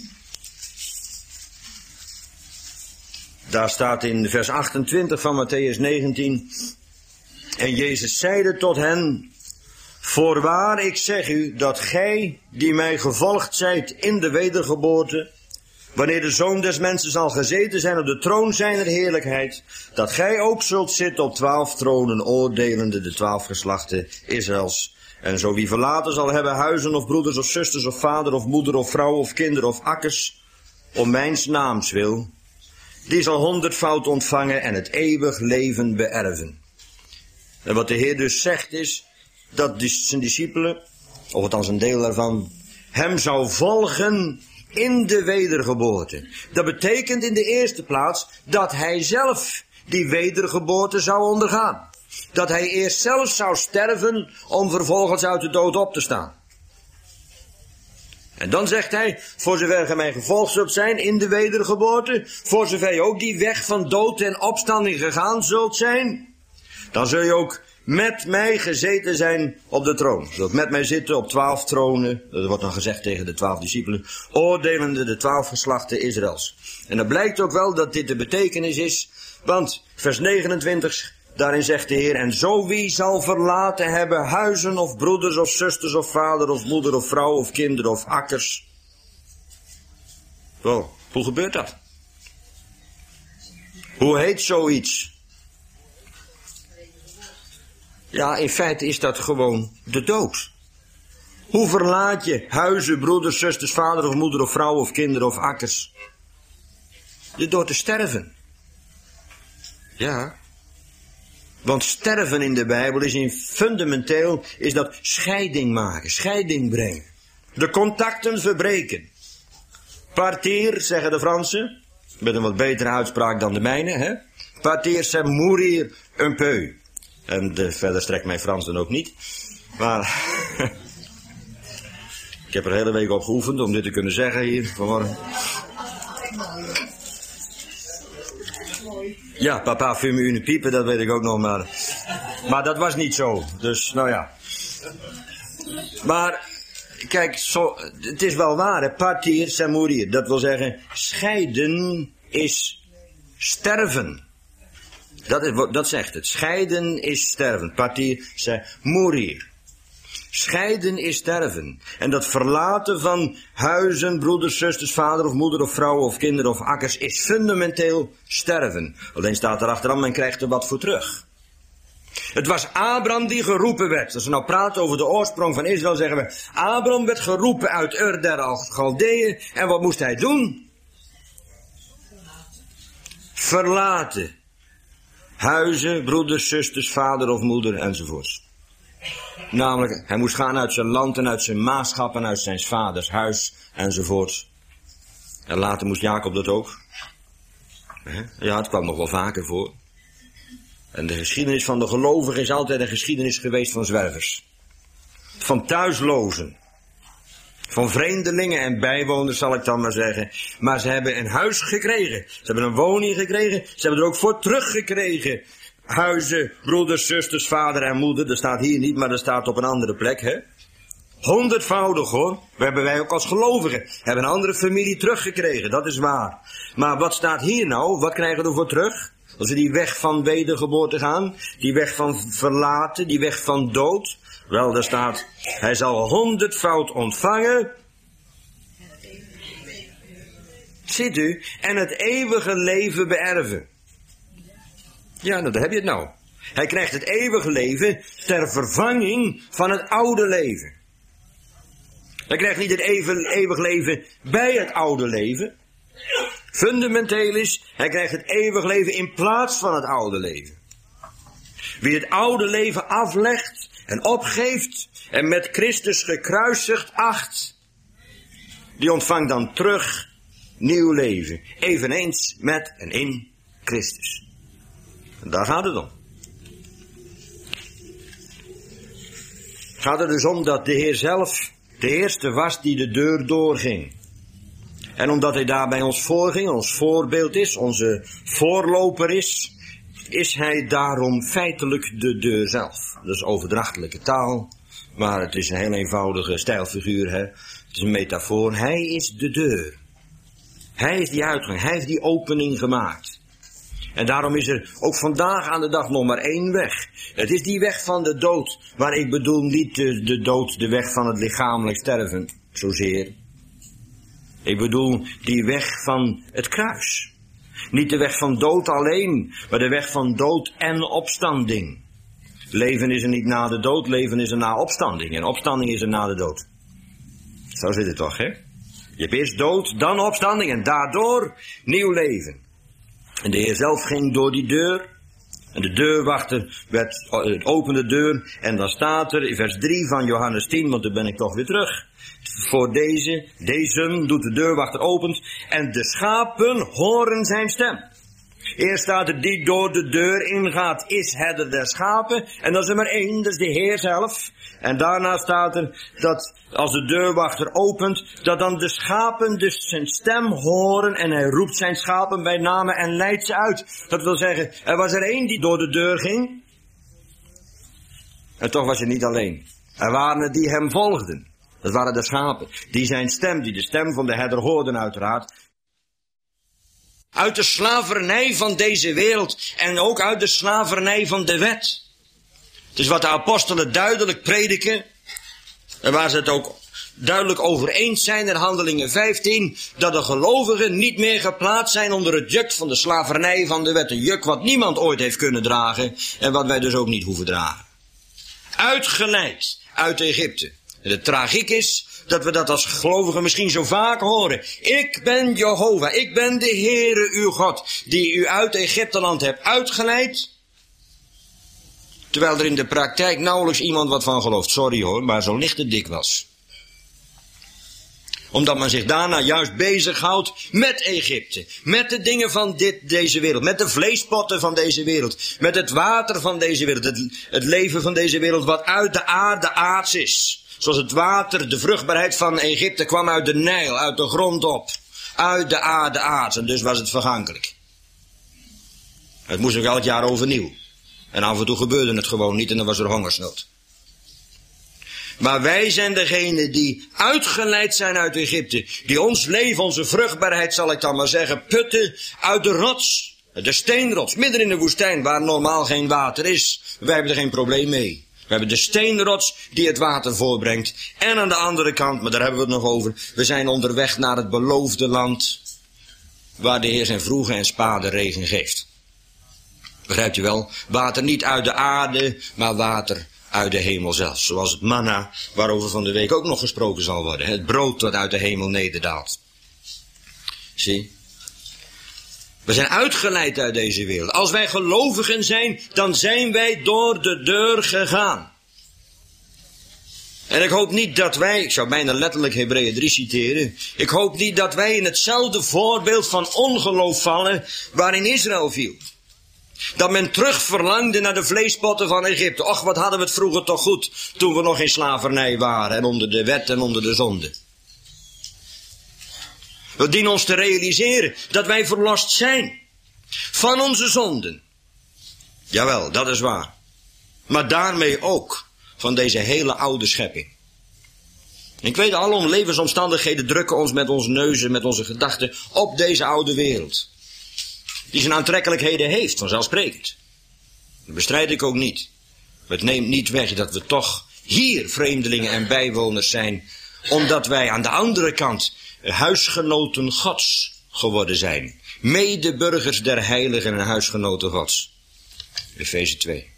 Daar staat in vers 28 van Mattheüs 19. En Jezus zeide tot hen, voorwaar ik zeg u dat gij die mij gevolgd zijt in de wedergeboorte, wanneer de Zoon des Mensen zal gezeten zijn op de troon zijner heerlijkheid, dat gij ook zult zitten op 12 tronen, oordelende de 12 geslachten Israëls. En zo wie verlaten zal hebben huizen of broeders of zusters of vader of moeder of vrouw of kinderen of akkers, om mijns naams wil, die zal 100-foud ontvangen en het eeuwig leven beërven. En wat de Heer dus zegt is, dat zijn discipelen, of althans een deel daarvan, hem zou volgen in de wedergeboorte. Dat betekent in de eerste plaats dat hij zelf die wedergeboorte zou ondergaan. Dat hij eerst zelf zou sterven om vervolgens uit de dood op te staan. En dan zegt hij, voor zover gij mij gevolgd zult zijn in de wedergeboorte, voor zover je ook die weg van dood en opstanding gegaan zult zijn, dan zul je ook met mij gezeten zijn op de troon. Je zult met mij zitten op 12 tronen, dat wordt dan gezegd tegen de 12 discipelen, oordelende de 12 geslachten Israëls. En dan blijkt ook wel dat dit de betekenis is, want vers 29, daarin zegt de Heer, en zo wie zal verlaten hebben huizen of broeders of zusters of vader of moeder of vrouw of kinderen of akkers. Wel, hoe gebeurt dat? Hoe heet zoiets? Ja, in feite is dat gewoon de dood. Hoe verlaat je huizen, broeders, zusters, vader of moeder of vrouw of kinderen of akkers? Door te sterven. Ja. Want sterven in de Bijbel is fundamenteel is dat scheiding maken, scheiding brengen. De contacten verbreken. Partir, zeggen de Fransen, met een wat betere uitspraak dan de mijne, hè? Partir, c'est mourir un peu. En verder strekt mijn Frans dan ook niet. Maar ik heb er de hele week op geoefend om dit te kunnen zeggen hier vanmorgen. Ja, papa fume une piepe, dat weet ik ook nog maar dat was niet zo. Dus, nou ja. Maar, kijk, het is wel waar, hè. Partir, c'est mourir. Dat wil zeggen, scheiden is sterven. Dat zegt het. Scheiden is sterven. Partir, c'est mourir. Scheiden is sterven. En dat verlaten van huizen, broeders, zusters, vader of moeder of vrouw of kinderen of akkers is fundamenteel sterven. Alleen staat erachteraan, men krijgt er wat voor terug. Het was Abraham die geroepen werd. Als we nou praten over de oorsprong van Israël, zeggen we, Abraham werd geroepen uit Ur der Galdeeën. En wat moest hij doen? Verlaten. Huizen, broeders, zusters, vader of moeder enzovoorts. Namelijk, hij moest gaan uit zijn land en uit zijn maatschap en uit zijn vaders huis enzovoort. En later moest Jacob dat ook. Ja, het kwam nog wel vaker voor. En de geschiedenis van de gelovigen is altijd een geschiedenis geweest van zwervers. Van thuislozen. Van vreemdelingen en bijwoners, zal ik dan maar zeggen. Maar ze hebben een huis gekregen. Ze hebben een woning gekregen. Ze hebben er ook voor teruggekregen. Huizen, broeders, zusters, vader en moeder. Dat staat hier niet, maar dat staat op een andere plek, hè. 100voudig, hoor. We hebben wij ook als gelovigen. Hebben een andere familie teruggekregen, dat is waar. Maar wat staat hier nou? Wat krijgen we ervoor terug? Als we die weg van wedergeboorte gaan. Die weg van verlaten, die weg van dood. Wel, daar staat, hij zal 100voud ontvangen. Ziet u? En het eeuwige leven beërven. Ja, nou, daar heb je het nou. Hij krijgt het eeuwige leven ter vervanging van het oude leven. Hij krijgt niet het eeuwig leven bij het oude leven. Fundamenteel is, hij krijgt het eeuwig leven in plaats van het oude leven. Wie het oude leven aflegt en opgeeft en met Christus gekruisigd acht, die ontvangt dan terug nieuw leven. Eveneens met en in Christus. En daar gaat het om. Het gaat er dus om dat de Heer zelf de eerste was die de deur doorging. En omdat hij daarbij ons voorging, ons voorbeeld is, onze voorloper is hij daarom feitelijk de deur zelf. Dat is overdrachtelijke taal, maar het is een heel eenvoudige stijlfiguur, hè. Het is een metafoor. Hij is de deur. Hij is die uitgang, hij heeft die opening gemaakt. En daarom is er ook vandaag aan de dag nog maar één weg. Het is die weg van de dood. Maar ik bedoel niet de dood, de weg van het lichamelijk sterven, zozeer. Ik bedoel die weg van het kruis. Niet de weg van dood alleen, maar de weg van dood en opstanding. Leven is er niet na de dood, leven is er na opstanding. En opstanding is er na de dood. Zo zit het toch, hè? Je hebt eerst dood, dan opstanding en daardoor nieuw leven. En de Heer zelf ging door die deur. En de deurwachter opende de deur. En dan staat er in vers 3 van Johannes 10, want dan ben ik toch weer terug. Voor deze doet de deurwachter opent. En de schapen horen zijn stem. Eerst staat er die door de deur ingaat, is herder der schapen. En dat is er maar één, dat is de Heer zelf. En daarna staat er dat als de deurwachter opent, dat dan de schapen dus zijn stem horen en hij roept zijn schapen bij name en leidt ze uit. Dat wil zeggen, er was er één die door de deur ging. En toch was hij niet alleen. Er waren er die hem volgden. Dat waren de schapen. Die zijn stem, die de stem van de herder hoorden uiteraard. Uit de slavernij van deze wereld en ook uit de slavernij van de wet. Het is wat de apostelen duidelijk prediken. En waar ze het ook duidelijk over eens zijn in Handelingen 15. Dat de gelovigen niet meer geplaatst zijn onder het juk van de slavernij van de wet. Een juk wat niemand ooit heeft kunnen dragen. En wat wij dus ook niet hoeven dragen. Uitgeleid uit Egypte. En de tragiek is dat we dat als gelovigen misschien zo vaak horen. Ik ben Jehovah, ik ben de Heere uw God, die u uit Egypteland hebt uitgeleid. Terwijl er in de praktijk nauwelijks iemand wat van gelooft. Sorry hoor, maar zo ligt het dikwijls. Omdat men zich daarna juist bezighoudt met Egypte. Met de dingen van deze wereld. Met de vleespotten van deze wereld. Met het water van deze wereld. Het leven van deze wereld wat uit de aarde aards is. Zoals het water, de vruchtbaarheid van Egypte kwam uit de Nijl, uit de grond op. Uit de aarde aards. En dus was het vergankelijk. Het moest ook elk jaar overnieuw. En af en toe gebeurde het gewoon niet en dan was er hongersnood. Maar wij zijn degene die uitgeleid zijn uit Egypte. Die ons leven, onze vruchtbaarheid zal ik dan maar zeggen, putten uit de rots. De steenrots, midden in de woestijn waar normaal geen water is. Wij hebben er geen probleem mee. We hebben de steenrots die het water voorbrengt. En aan de andere kant, maar daar hebben we het nog over. We zijn onderweg naar het beloofde land. Waar de Heer zijn vroege en spade regen geeft. Begrijpt u wel? Water niet uit de aarde, maar water uit de hemel zelf. Zoals het manna, waarover van de week ook nog gesproken zal worden. Het brood dat uit de hemel nederdaalt. Zie? We zijn uitgeleid uit deze wereld. Als wij gelovigen zijn, dan zijn wij door de deur gegaan. En ik hoop niet dat wij, ik zou bijna letterlijk Hebreeën 3 citeren, ik hoop niet dat wij in hetzelfde voorbeeld van ongeloof vallen waarin Israël viel. Dat men terug verlangde naar de vleespotten van Egypte. Och, wat hadden we het vroeger toch goed toen we nog in slavernij waren en onder de wet en onder de zonde. We dienen ons te realiseren dat wij verlost zijn van onze zonden. Jawel, dat is waar. Maar daarmee ook van deze hele oude schepping. Ik weet, alle levensomstandigheden drukken ons met onze neuzen, met onze gedachten op deze oude wereld. Die zijn aantrekkelijkheden heeft, vanzelfsprekend. Dat bestrijd ik ook niet. Maar het neemt niet weg dat we toch hier vreemdelingen en bijwoners zijn, omdat wij aan de andere kant huisgenoten Gods geworden zijn. Medeburgers der heiligen en huisgenoten Gods. Efeze 2.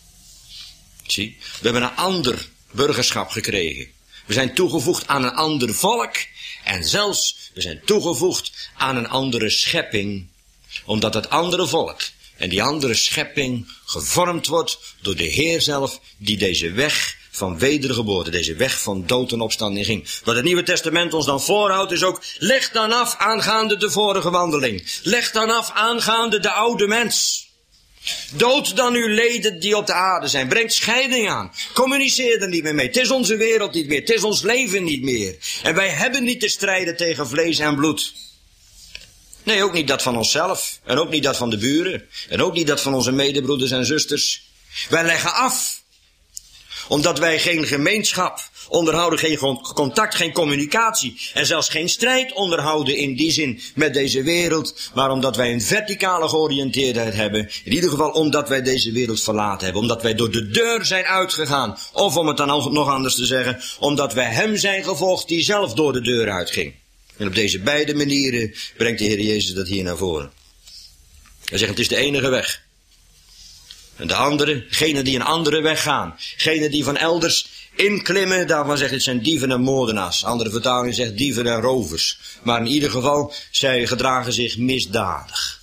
Zie, we hebben een ander burgerschap gekregen. We zijn toegevoegd aan een ander volk. En zelfs, we zijn toegevoegd aan een andere schepping. Omdat het andere volk en die andere schepping gevormd wordt door de Heer zelf, die deze weg van wedergeboorte, deze weg van dood en opstanding ging. Wat het Nieuwe Testament ons dan voorhoudt is ook, leg dan af aangaande de vorige wandeling. Leg dan af aangaande de oude mens. Dood dan uw leden die op de aarde zijn. Brengt scheiding aan. Communiceer er niet meer mee. Het is onze wereld niet meer. Het is ons leven niet meer. En wij hebben niet te strijden tegen vlees en bloed. Nee, ook niet dat van onszelf. En ook niet dat van de buren. En ook niet dat van onze medebroeders en zusters. Wij leggen af. Omdat wij geen gemeenschap onderhouden, geen contact, geen communicatie. En zelfs geen strijd onderhouden in die zin met deze wereld. Maar omdat wij een verticale georiënteerdheid hebben. In ieder geval omdat wij deze wereld verlaten hebben. Omdat wij door de deur zijn uitgegaan. Of om het dan nog anders te zeggen. Omdat wij hem zijn gevolgd die zelf door de deur uitging. En op deze beide manieren brengt de Heer Jezus dat hier naar voren. Hij zegt, het is de enige weg. En de andere, degenen die een andere weg gaan. Degenen die van elders inklimmen, daarvan zegt het zijn dieven en moordenaars. Andere vertaling zegt dieven en rovers. Maar in ieder geval, zij gedragen zich misdadig.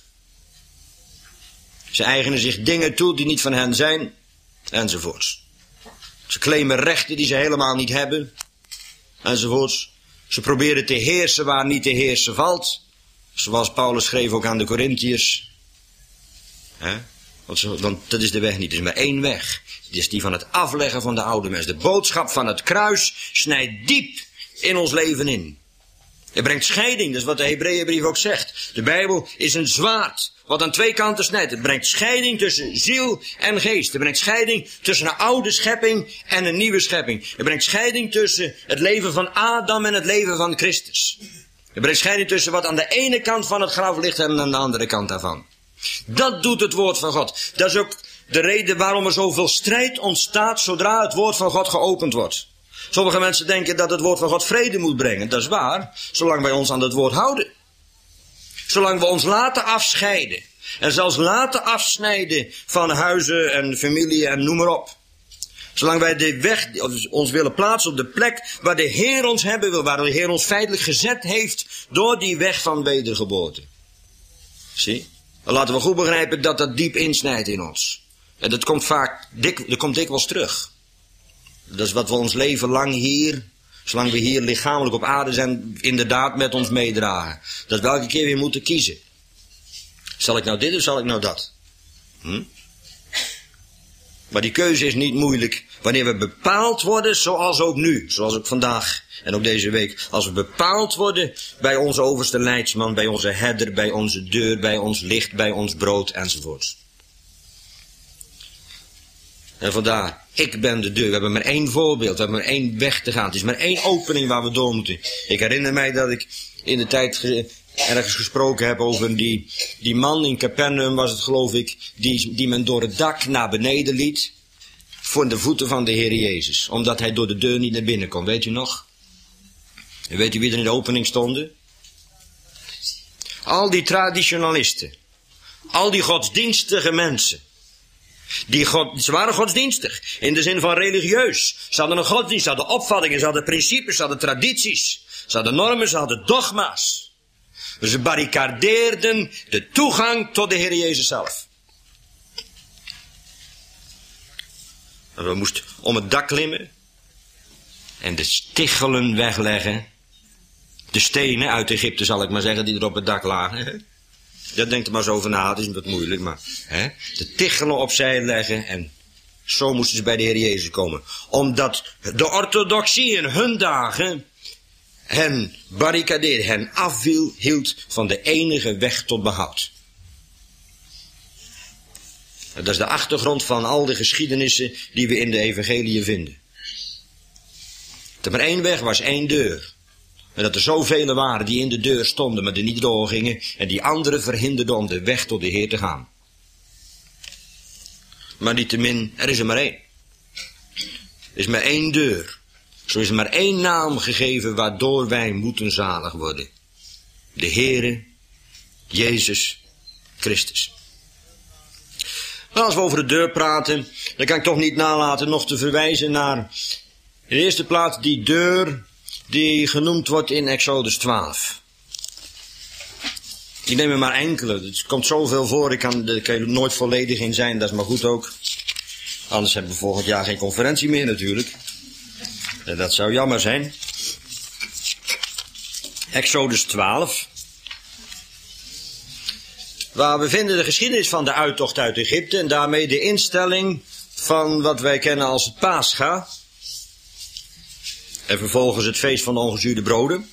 Ze eigenen zich dingen toe die niet van hen zijn, enzovoorts. Ze claimen rechten die ze helemaal niet hebben, enzovoorts. Ze proberen te heersen waar niet te heersen valt. Zoals Paulus schreef ook aan de Korintiërs. Want dat is de weg niet. Er is maar één weg. Het is die van het afleggen van de oude mens. De boodschap van het kruis snijdt diep in ons leven in. Het brengt scheiding, dat is wat de Hebreeënbrief ook zegt. De Bijbel is een zwaard wat aan twee kanten snijdt. Het brengt scheiding tussen ziel en geest. Het brengt scheiding tussen een oude schepping en een nieuwe schepping. Het brengt scheiding tussen het leven van Adam en het leven van Christus. Het brengt scheiding tussen wat aan de ene kant van het graf ligt en aan de andere kant daarvan. Dat doet het woord van God. Dat is ook de reden waarom er zoveel strijd ontstaat zodra het woord van God geopend wordt. Sommige mensen denken dat het woord van God vrede moet brengen. Dat is waar, zolang wij ons aan het woord houden. Zolang we ons laten afscheiden. En zelfs laten afsnijden van huizen en familie en noem maar op. Zolang wij de weg, ons willen plaatsen op de plek waar de Heer ons hebben wil. Waar de Heer ons feitelijk gezet heeft door die weg van wedergeboorte. Zie? Dan laten we goed begrijpen dat dat diep insnijdt in ons. En dat komt vaak, dat komt dikwijls terug. Dat is wat we ons leven lang hier, zolang we hier lichamelijk op aarde zijn, inderdaad met ons meedragen. Dat we elke keer weer moeten kiezen. Zal ik nou dit of zal ik nou dat? Maar die keuze is niet moeilijk wanneer we bepaald worden zoals ook nu. Zoals ook vandaag en ook deze week. Als we bepaald worden bij onze overste leidsman, bij onze herder, bij onze deur, bij ons licht, bij ons brood enzovoorts. En vandaar, ik ben de deur. We hebben maar één voorbeeld, we hebben maar één weg te gaan. Het is maar één opening waar we door moeten. Ik herinner mij dat ik in de tijd ergens gesproken heb over die man in Capernaum was het geloof ik, die men door het dak naar beneden liet voor de voeten van de Heer Jezus. Omdat hij door de deur niet naar binnen kon, weet u nog? En weet u wie er in de opening stonden? Al die traditionalisten. Al die godsdienstige mensen. Ze waren godsdienstig, in de zin van religieus. Ze hadden een godsdienst, ze hadden opvattingen, ze hadden principes, ze hadden tradities. Ze hadden normen, ze hadden dogma's. Ze barricadeerden de toegang tot de Heer Jezus zelf. En we moesten om het dak klimmen. en de stichelen wegleggen. De stenen uit Egypte, zal ik maar zeggen, die er op het dak lagen. Daar denkt er maar zo over na, het is wat moeilijk, maar de tichelen opzij leggen en zo moesten ze bij de Heer Jezus komen. Omdat de orthodoxie in hun dagen hen barricadeerde, hen afhield van de enige weg tot behoud. Dat is de achtergrond van al de geschiedenissen die we in de evangeliën vinden. Dat er maar één weg was, één deur. En dat er zoveel waren die in de deur stonden, maar er niet doorgingen. En die anderen verhinderden om de weg tot de Heer te gaan. Maar niettemin, er is er maar één. Er is maar één deur. Zo is er maar één naam gegeven waardoor wij moeten zalig worden. De Heere, Jezus Christus. Maar als we over de deur praten, dan kan ik toch niet nalaten nog te verwijzen naar in de eerste plaats die deur die genoemd wordt in Exodus 12. Ik neem er maar enkele. Het komt zoveel voor, ik kan er nooit volledig in zijn, dat is maar goed ook. Anders hebben we volgend jaar geen conferentie meer natuurlijk. Dat zou jammer zijn. Exodus 12. Waar we vinden de geschiedenis van de uittocht uit Egypte en daarmee de instelling van wat wij kennen als het Pascha. En vervolgens het feest van de ongezuurde broden.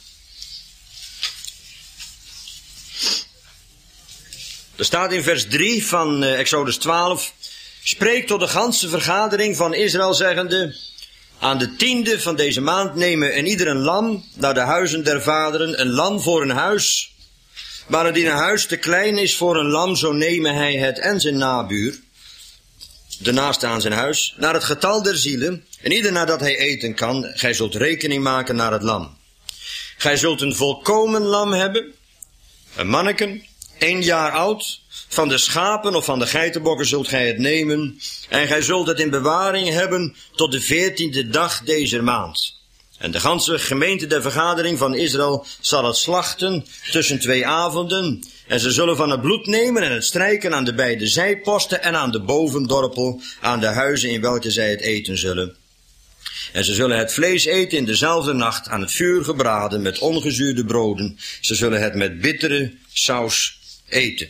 Er staat in vers 3 van Exodus 12. Spreek tot de ganse vergadering van Israël zeggende. Aan de 10e van deze maand nemen en ieder een lam naar de huizen der vaderen. Een lam voor een huis. Maar indien een huis te klein is voor een lam, zo nemen hij het en zijn nabuur. De naaste aan zijn huis. Naar het getal der zielen. En ieder nadat hij eten kan. Gij zult rekening maken naar het lam. Gij zult een volkomen lam hebben. Een manneken. 1 jaar oud. Van de schapen of van de geitenbokken zult gij het nemen. En gij zult het in bewaring hebben tot de 14e dag deze maand. En de ganse gemeente der vergadering van Israël zal het slachten tussen 2 avonden. En ze zullen van het bloed nemen en het strijken aan de beide zijposten en aan de bovendorpel, aan de huizen in welke zij het eten zullen. En ze zullen het vlees eten in dezelfde nacht aan het vuur gebraden met ongezuurde broden. Ze zullen het met bittere saus eten.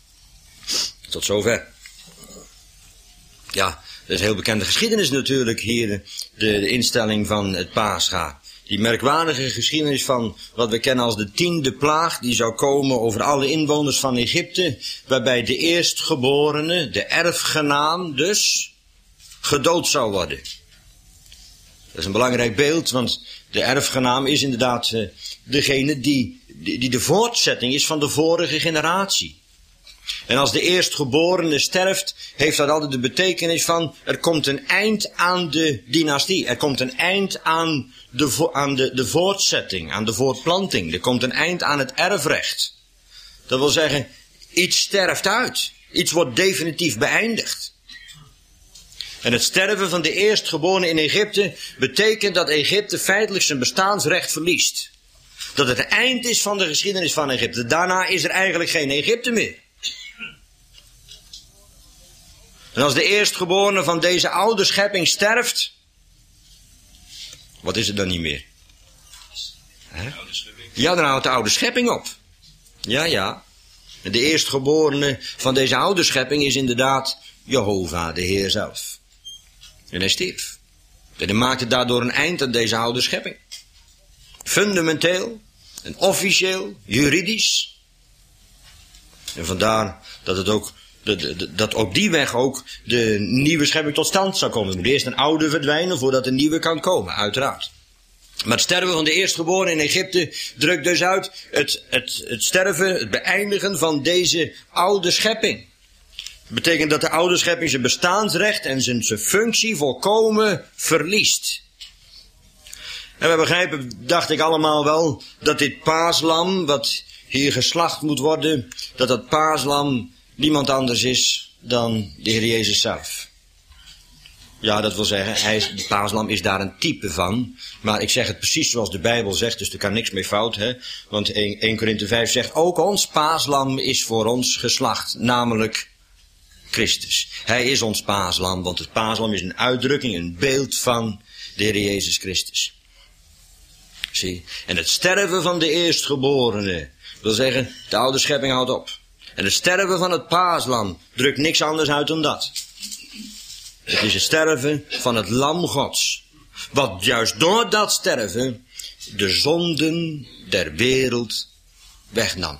Tot zover. Ja, dat is een heel bekende geschiedenis natuurlijk hier, de instelling van het Pascha. Die merkwaardige geschiedenis van wat we kennen als de 10e plaag, die zou komen over alle inwoners van Egypte, waarbij de eerstgeborene, de erfgenaam dus, gedood zou worden. Dat is een belangrijk beeld, want de erfgenaam is inderdaad degene die de voortzetting is van de vorige generatie. En als de eerstgeborene sterft, heeft dat altijd de betekenis van, er komt een eind aan de dynastie. Er komt een eind aan de voortzetting, aan de voortplanting. Er komt een eind aan het erfrecht. Dat wil zeggen, iets sterft uit. Iets wordt definitief beëindigd. En het sterven van de eerstgeborene in Egypte betekent dat Egypte feitelijk zijn bestaansrecht verliest. Dat het eind is van de geschiedenis van Egypte. Daarna is er eigenlijk geen Egypte meer. En als de eerstgeborene van deze oude schepping sterft, wat is er dan niet meer? Ja, dan houdt de oude schepping op. Ja. En de eerstgeborene van deze oude schepping is inderdaad Jehovah, de Heer zelf. En hij stierf. En hij maakte daardoor een eind aan deze oude schepping. Fundamenteel en officieel, juridisch. En vandaar dat het ook dat op die weg ook de nieuwe schepping tot stand zou komen. Er moet eerst een oude verdwijnen voordat een nieuwe kan komen, uiteraard. Maar het sterven van de eerstgeborene in Egypte drukt dus uit het sterven, het beëindigen van deze oude schepping. Dat betekent dat de oude schepping zijn bestaansrecht en zijn functie volkomen verliest. En we begrijpen, dacht ik allemaal wel, dat dit paaslam, wat hier geslacht moet worden, dat paaslam niemand anders is dan de Heer Jezus zelf. Ja, dat wil zeggen, het paaslam is daar een type van. Maar ik zeg het precies zoals de Bijbel zegt, dus er kan niks mee fout. Hè? Want 1 Korinthe 5 zegt, ook ons paaslam is voor ons geslacht, namelijk Christus. Hij is ons paaslam, want het paaslam is een uitdrukking, een beeld van de Heer Jezus Christus. Zie. En het sterven van de eerstgeborene wil zeggen, de oude schepping houdt op. En het sterven van het paaslam drukt niks anders uit dan dat. Het is het sterven van het lam Gods. Wat juist door dat sterven de zonden der wereld wegnam.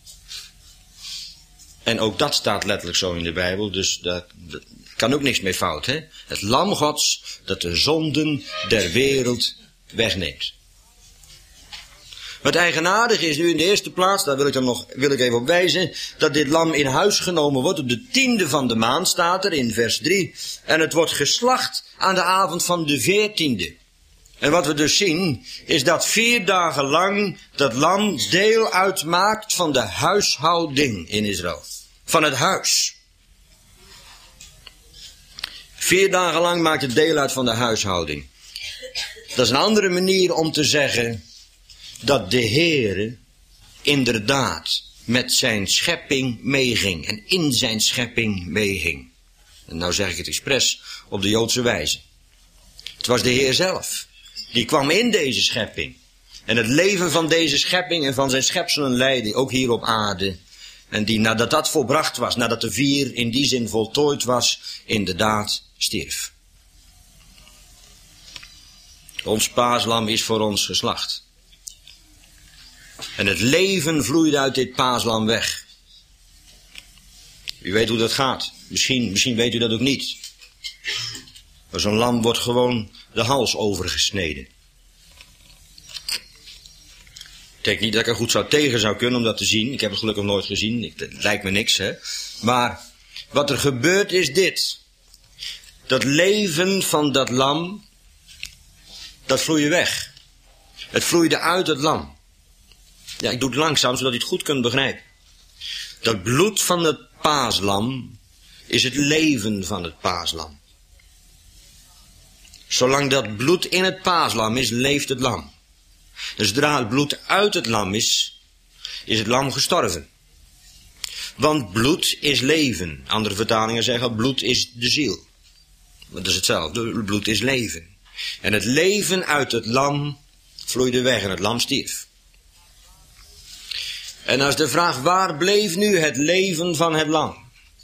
En ook dat staat letterlijk zo in de Bijbel, dus daar kan ook niks mee fout, hè? Het lam Gods dat de zonden der wereld wegneemt. Wat eigenaardig is nu in de eerste plaats, daar wil ik even op wijzen, dat dit lam in huis genomen wordt op de 10e van de maand, staat er in vers 3. En het wordt geslacht aan de avond van de 14e. En wat we dus zien, is dat 4 dagen lang dat lam deel uitmaakt van de huishouding in Israël. Van het huis. 4 dagen lang maakt het deel uit van de huishouding. Dat is een andere manier om te zeggen dat de Heere inderdaad met zijn schepping meeging. En in zijn schepping meeging. En nou zeg ik het expres op de Joodse wijze. Het was de Heer zelf. Die kwam in deze schepping. En het leven van deze schepping en van zijn schepselen leidde, ook hier op aarde. En die nadat dat volbracht was, nadat de 4 in die zin voltooid was, inderdaad stierf. Ons paaslam is voor ons geslacht. En het leven vloeide uit dit paaslam weg. U weet hoe dat gaat. Misschien weet u dat ook niet. Maar zo'n lam wordt gewoon de hals overgesneden. Ik denk niet dat ik er goed tegen zou kunnen om dat te zien. Ik heb het gelukkig nooit gezien. Het lijkt me niks, hè. Maar wat er gebeurt is dit. Dat leven van dat lam, dat vloeide weg. Het vloeide uit het lam. Ja, ik doe het langzaam, zodat u het goed kunt begrijpen. Dat bloed van het paaslam is het leven van het paaslam. Zolang dat bloed in het paaslam is, leeft het lam. Dus zodra het bloed uit het lam is het lam gestorven. Want bloed is leven. Andere vertalingen zeggen bloed is de ziel. Dat is hetzelfde, bloed is leven. En het leven uit het lam vloeide weg en het lam stierf. En als de vraag, waar bleef nu het leven van het lam?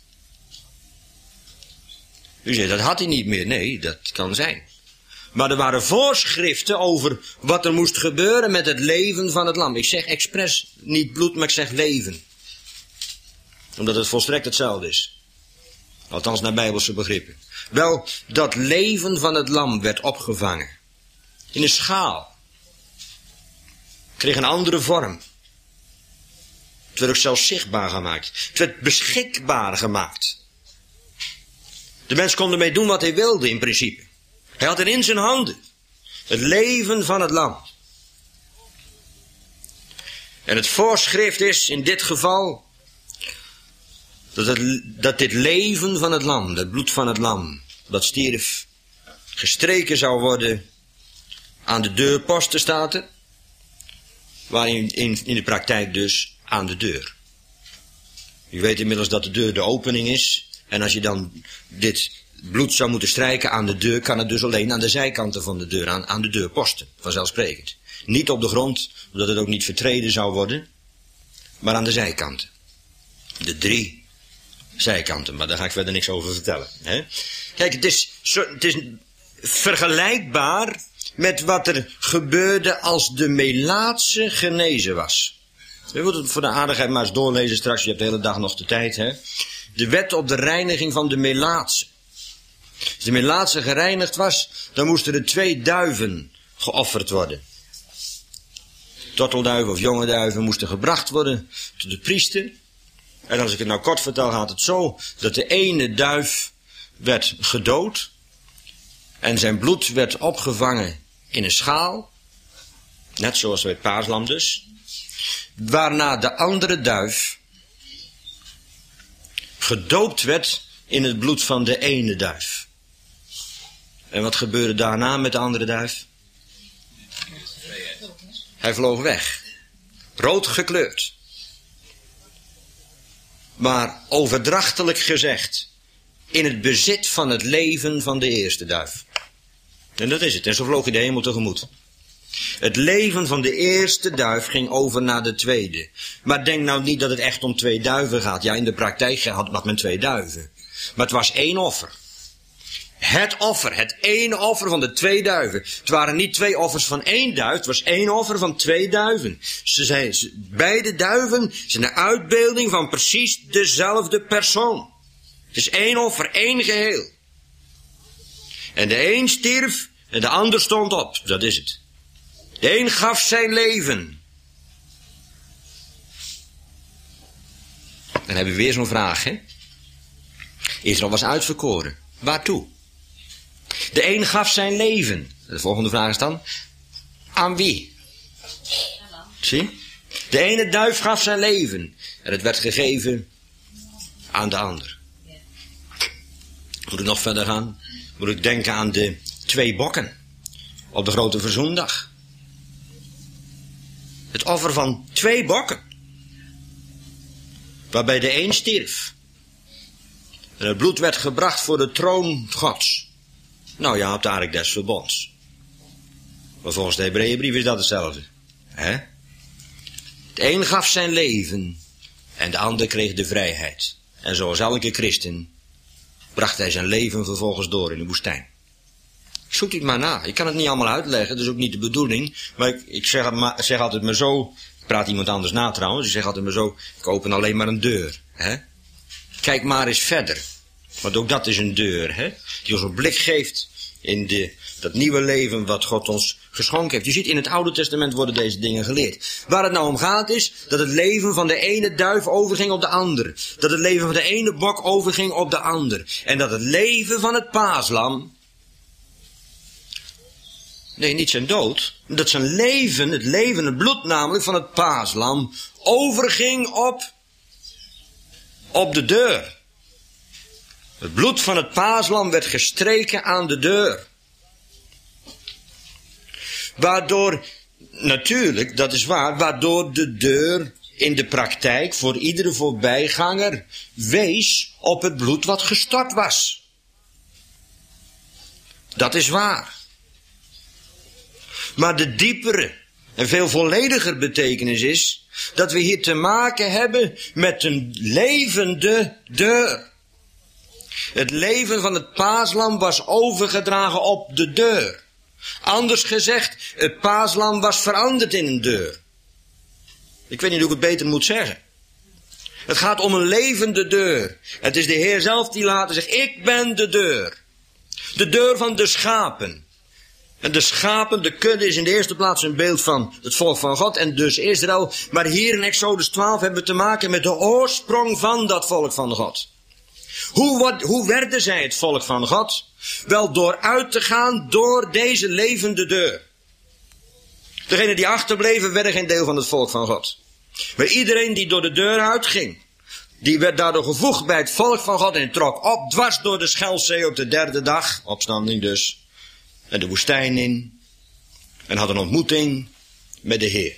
U zegt, dat had hij niet meer. Nee, dat kan zijn. Maar er waren voorschriften over wat er moest gebeuren met het leven van het lam. Ik zeg expres niet bloed, maar ik zeg leven. Omdat het volstrekt hetzelfde is. Althans naar Bijbelse begrippen. Wel, dat leven van het lam werd opgevangen. In een schaal. Kreeg een andere vorm. Het werd ook zelfs zichtbaar gemaakt. Het werd beschikbaar gemaakt. De mens kon ermee doen wat hij wilde in principe. Hij had er in zijn handen het leven van het lam. En het voorschrift is in dit geval dat dit leven van het lam, dat bloed van het lam, dat stierf, gestreken zou worden aan de deurposten, staat er. Waarin in de praktijk dus aan de deur. U weet inmiddels dat de deur de opening is. En als je dan dit bloed zou moeten strijken aan de deur, kan het dus alleen aan de zijkanten van de deur, aan de deurposten, vanzelfsprekend. Niet op de grond, omdat het ook niet vertreden zou worden, maar aan de zijkanten. De 3 zijkanten, maar daar ga ik verder niks over vertellen. Hè? Kijk, het is vergelijkbaar met wat er gebeurde als de Melaatse genezen was. U moet het voor de aardigheid maar eens doorlezen straks, je hebt de hele dag nog de tijd. Hè? De wet op de reiniging van de Melaatse. Als de Melaatse gereinigd was, dan moesten er 2 duiven geofferd worden. Tortelduiven of jonge duiven moesten gebracht worden tot de priester. En als ik het nou kort vertel, gaat het zo dat de ene duif werd gedood en zijn bloed werd opgevangen in een schaal, net zoals bij het paaslam dus, waarna de andere duif gedoopt werd in het bloed van de ene duif. En wat gebeurde daarna met de andere duif? Hij vloog weg. Rood gekleurd. Maar overdrachtelijk gezegd, in het bezit van het leven van de eerste duif. En dat is het. En zo vloog hij de hemel tegemoet. Het leven van de eerste duif ging over naar de tweede. Maar denk nou niet dat het echt om 2 duiven gaat. Ja, in de praktijk had men 2 duiven. Maar het was 1 offer. Het ene offer van de 2 duiven. Het waren niet 2 offers van 1 duif, het was 1 offer van 2 duiven. Beide duiven zijn een uitbeelding van precies dezelfde persoon. Het is 1 offer, 1 geheel. En de een stierf en de ander stond op, dat is het. De een gaf zijn leven. Dan hebben we weer zo'n vraag, hè. Israël was uitverkoren. Waartoe? De een gaf zijn leven. De volgende vraag is dan, aan wie? Zie? De ene duif gaf zijn leven. En het werd gegeven aan de ander. Moet ik nog verder gaan? Moet ik denken aan de 2 bokken. Op de grote verzoendag. Het offer van 2 bokken. Waarbij de een stierf. En het bloed werd gebracht voor de troon Gods. Nou ja, op de ark des verbonds. Maar volgens de Hebreeënbrief is dat hetzelfde. Hè? De een gaf zijn leven en de ander kreeg de vrijheid. En zoals elke christen bracht hij zijn leven vervolgens door in de woestijn. Zoekt u het maar na. Ik kan het niet allemaal uitleggen, dat is ook niet de bedoeling. Maar ik zeg altijd maar zo, ik praat iemand anders na trouwens, ik zeg altijd maar zo, ik open alleen maar een deur. Hè? Kijk maar eens verder. Want ook dat is een deur, hè? Die ons een blik geeft in dat nieuwe leven wat God ons geschonken heeft. Je ziet, in het Oude Testament worden deze dingen geleerd. Waar het nou om gaat is dat het leven van de ene duif overging op de ander. Dat het leven van de ene bok overging op de ander. En dat het leven van het paaslam, nee, niet zijn dood, dat zijn leven, het bloed namelijk van het paaslam, overging op de deur. Het bloed van het paaslam werd gestreken aan de deur. Waardoor, natuurlijk, dat is waar, waardoor de deur in de praktijk voor iedere voorbijganger wees op het bloed wat gestort was. Dat is waar. Maar de diepere en veel vollediger betekenis is dat we hier te maken hebben met een levende deur. Het leven van het paaslam was overgedragen op de deur. Anders gezegd, het paaslam was veranderd in een deur. Ik weet niet hoe ik het beter moet zeggen. Het gaat om een levende deur. Het is de Heer zelf die later zegt, ik ben de deur. De deur van de schapen. En de schapen, de kudde, is in de eerste plaats een beeld van het volk van God en dus Israël. Maar hier in Exodus 12 hebben we te maken met de oorsprong van dat volk van God. Hoe werden zij het volk van God? Wel door uit te gaan door deze levende deur. Degenen die achterbleven werden geen deel van het volk van God. Maar iedereen die door de deur uitging, die werd daardoor gevoegd bij het volk van God en trok op dwars door de Schelfzee op de 3e dag, opstanding dus, en de woestijn in en had een ontmoeting met de Heer.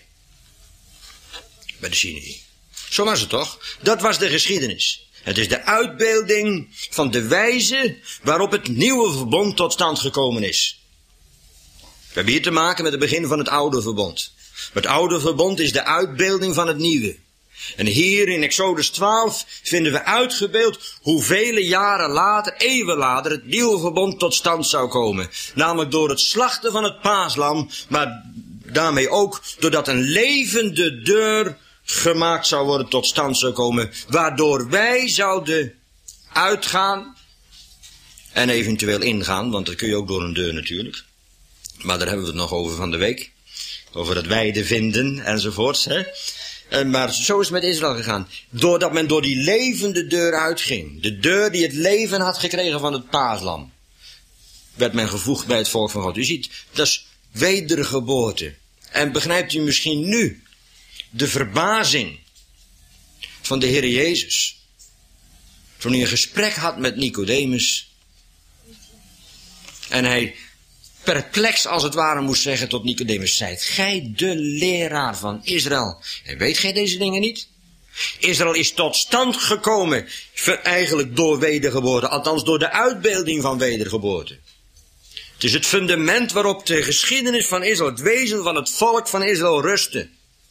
Bij de Sinaï. Zo was het toch? Dat was de geschiedenis. Het is de uitbeelding van de wijze waarop het nieuwe verbond tot stand gekomen is. We hebben hier te maken met het begin van het oude verbond. Het oude verbond is de uitbeelding van het nieuwe. En hier in Exodus 12 vinden we uitgebeeld hoe vele jaren later, eeuwen later, het nieuwe verbond tot stand zou komen. Namelijk door het slachten van het paaslam, maar daarmee ook doordat een levende deur gemaakt zou worden, tot stand zou komen, waardoor wij zouden uitgaan en eventueel ingaan, want dat kun je ook door een deur natuurlijk. Maar daar hebben we het nog over van de week. Over het weide vinden enzovoorts. Hè? Maar zo is het met Israël gegaan. Doordat men door die levende deur uitging. De deur die het leven had gekregen van het paaslam. Werd men gevoegd bij het volk van God. U ziet, dat is wedergeboorte. En begrijpt u misschien nu de verbazing van de Heer Jezus. Toen hij een gesprek had met Nicodemus. En hij perplex als het ware moest zeggen tot Nicodemus, zijt gij de leraar van Israël? En weet gij deze dingen niet? Israël is tot stand gekomen, eigenlijk door wedergeboorte, althans door de uitbeelding van wedergeboorte. Het is het fundament waarop de geschiedenis van Israël, het wezen van het volk van Israël rustte.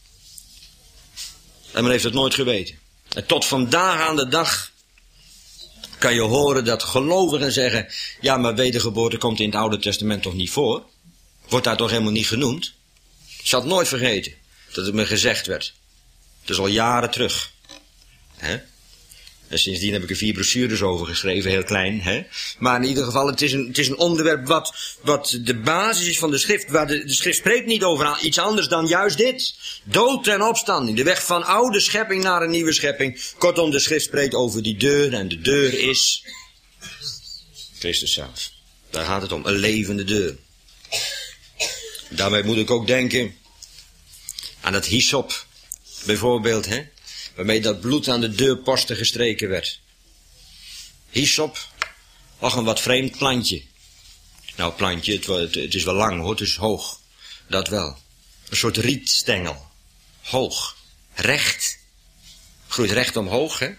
En men heeft het nooit geweten. En tot vandaag aan de dag kan je horen dat gelovigen zeggen, ja, maar wedergeboorte komt in het Oude Testament toch niet voor? Wordt daar toch helemaal niet genoemd? Ik zal het nooit vergeten dat het me gezegd werd. Het is al jaren terug. Hè? En sindsdien heb ik er 4 brochures over geschreven, heel klein. Hè? Maar in ieder geval, het is een onderwerp wat de basis is van de schrift. Waar de schrift spreekt niet over iets anders dan juist dit. Dood en opstanding. De weg van oude schepping naar een nieuwe schepping. Kortom, de schrift spreekt over die deur. En de deur is Christus zelf. Daar gaat het om. Een levende deur. Daarmee moet ik ook denken aan dat hyssop. Bijvoorbeeld, hè. Waarmee dat bloed aan de deurposten gestreken werd. Hyssop, lag een wat vreemd plantje. Nou, plantje, het is wel lang hoor, het is hoog. Dat wel. Een soort rietstengel. Hoog. Recht. Groeit recht omhoog, hè.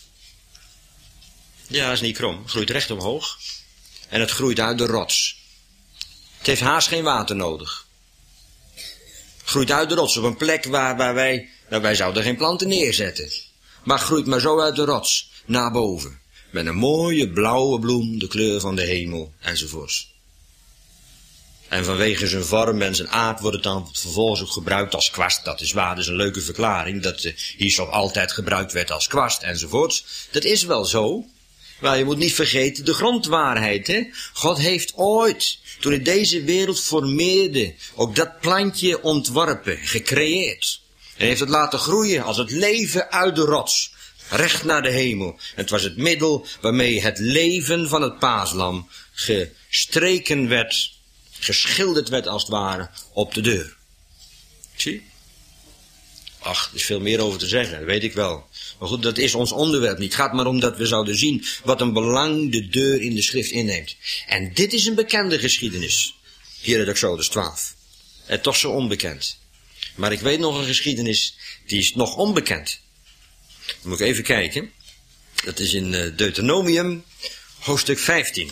Ja, is niet krom. Groeit recht omhoog. En het groeit uit de rots. Het heeft haast geen water nodig. Groeit uit de rots op een plek waar wij zouden geen planten neerzetten. Maar groeit maar zo uit de rots, naar boven. Met een mooie blauwe bloem, de kleur van de hemel, enzovoorts. En vanwege zijn vorm en zijn aard wordt het dan vervolgens ook gebruikt als kwast. Dat is waar, dat is een leuke verklaring, dat hyssop altijd gebruikt werd als kwast, enzovoorts. Dat is wel zo. Maar je moet niet vergeten de grondwaarheid, hè. God heeft ooit, toen hij deze wereld formeerde, ook dat plantje ontworpen, gecreëerd. En heeft het laten groeien als het leven uit de rots, recht naar de hemel. En het was het middel waarmee het leven van het paaslam gestreken werd, geschilderd werd als het ware, op de deur. Zie je? Ach, er is veel meer over te zeggen, dat weet ik wel. Maar goed, dat is ons onderwerp niet. Het gaat maar om dat we zouden zien wat een belang de deur in de schrift inneemt. En dit is een bekende geschiedenis. Hier uit Exodus 12. En toch zo onbekend. Maar ik weet nog een geschiedenis, die is nog onbekend. Dan moet ik even kijken. Dat is in Deuteronomium, hoofdstuk 15.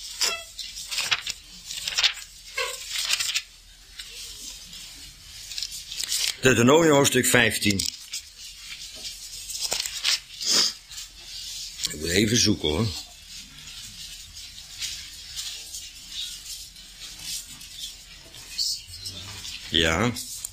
Deuteronomium, hoofdstuk 15. Ik moet even zoeken hoor. Ja.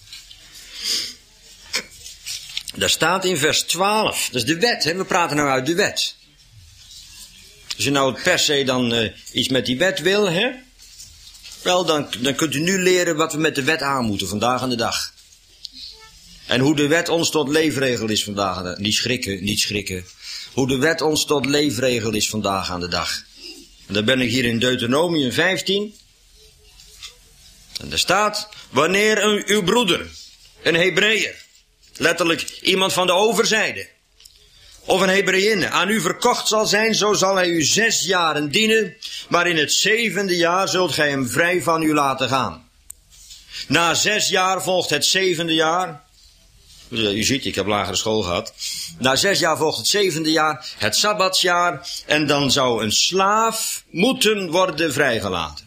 Daar staat in vers 12. Dat is de wet, hè? We praten nou uit de wet. Als je nou per se dan iets met die wet wil, hè? Wel, dan kunt u nu leren wat we met de wet aan moeten vandaag aan de dag. En hoe de wet ons tot leefregel is vandaag aan de dag. Niet schrikken, niet schrikken. Hoe de wet ons tot leefregel is vandaag aan de dag. En dan ben ik hier in Deuteronomium 15. En daar staat, wanneer uw broeder, een Hebreeër, letterlijk iemand van de overzijde, of een Hebreïne, aan u verkocht zal zijn, zo zal hij u 6 jaren dienen, maar in het 7e jaar zult gij hem vrij van u laten gaan. Na 6 jaar volgt het 7e jaar. U ziet, ik heb lagere school gehad. Na 6 jaar volgt het 7e jaar, het Sabbatsjaar, en dan zou een slaaf moeten worden vrijgelaten.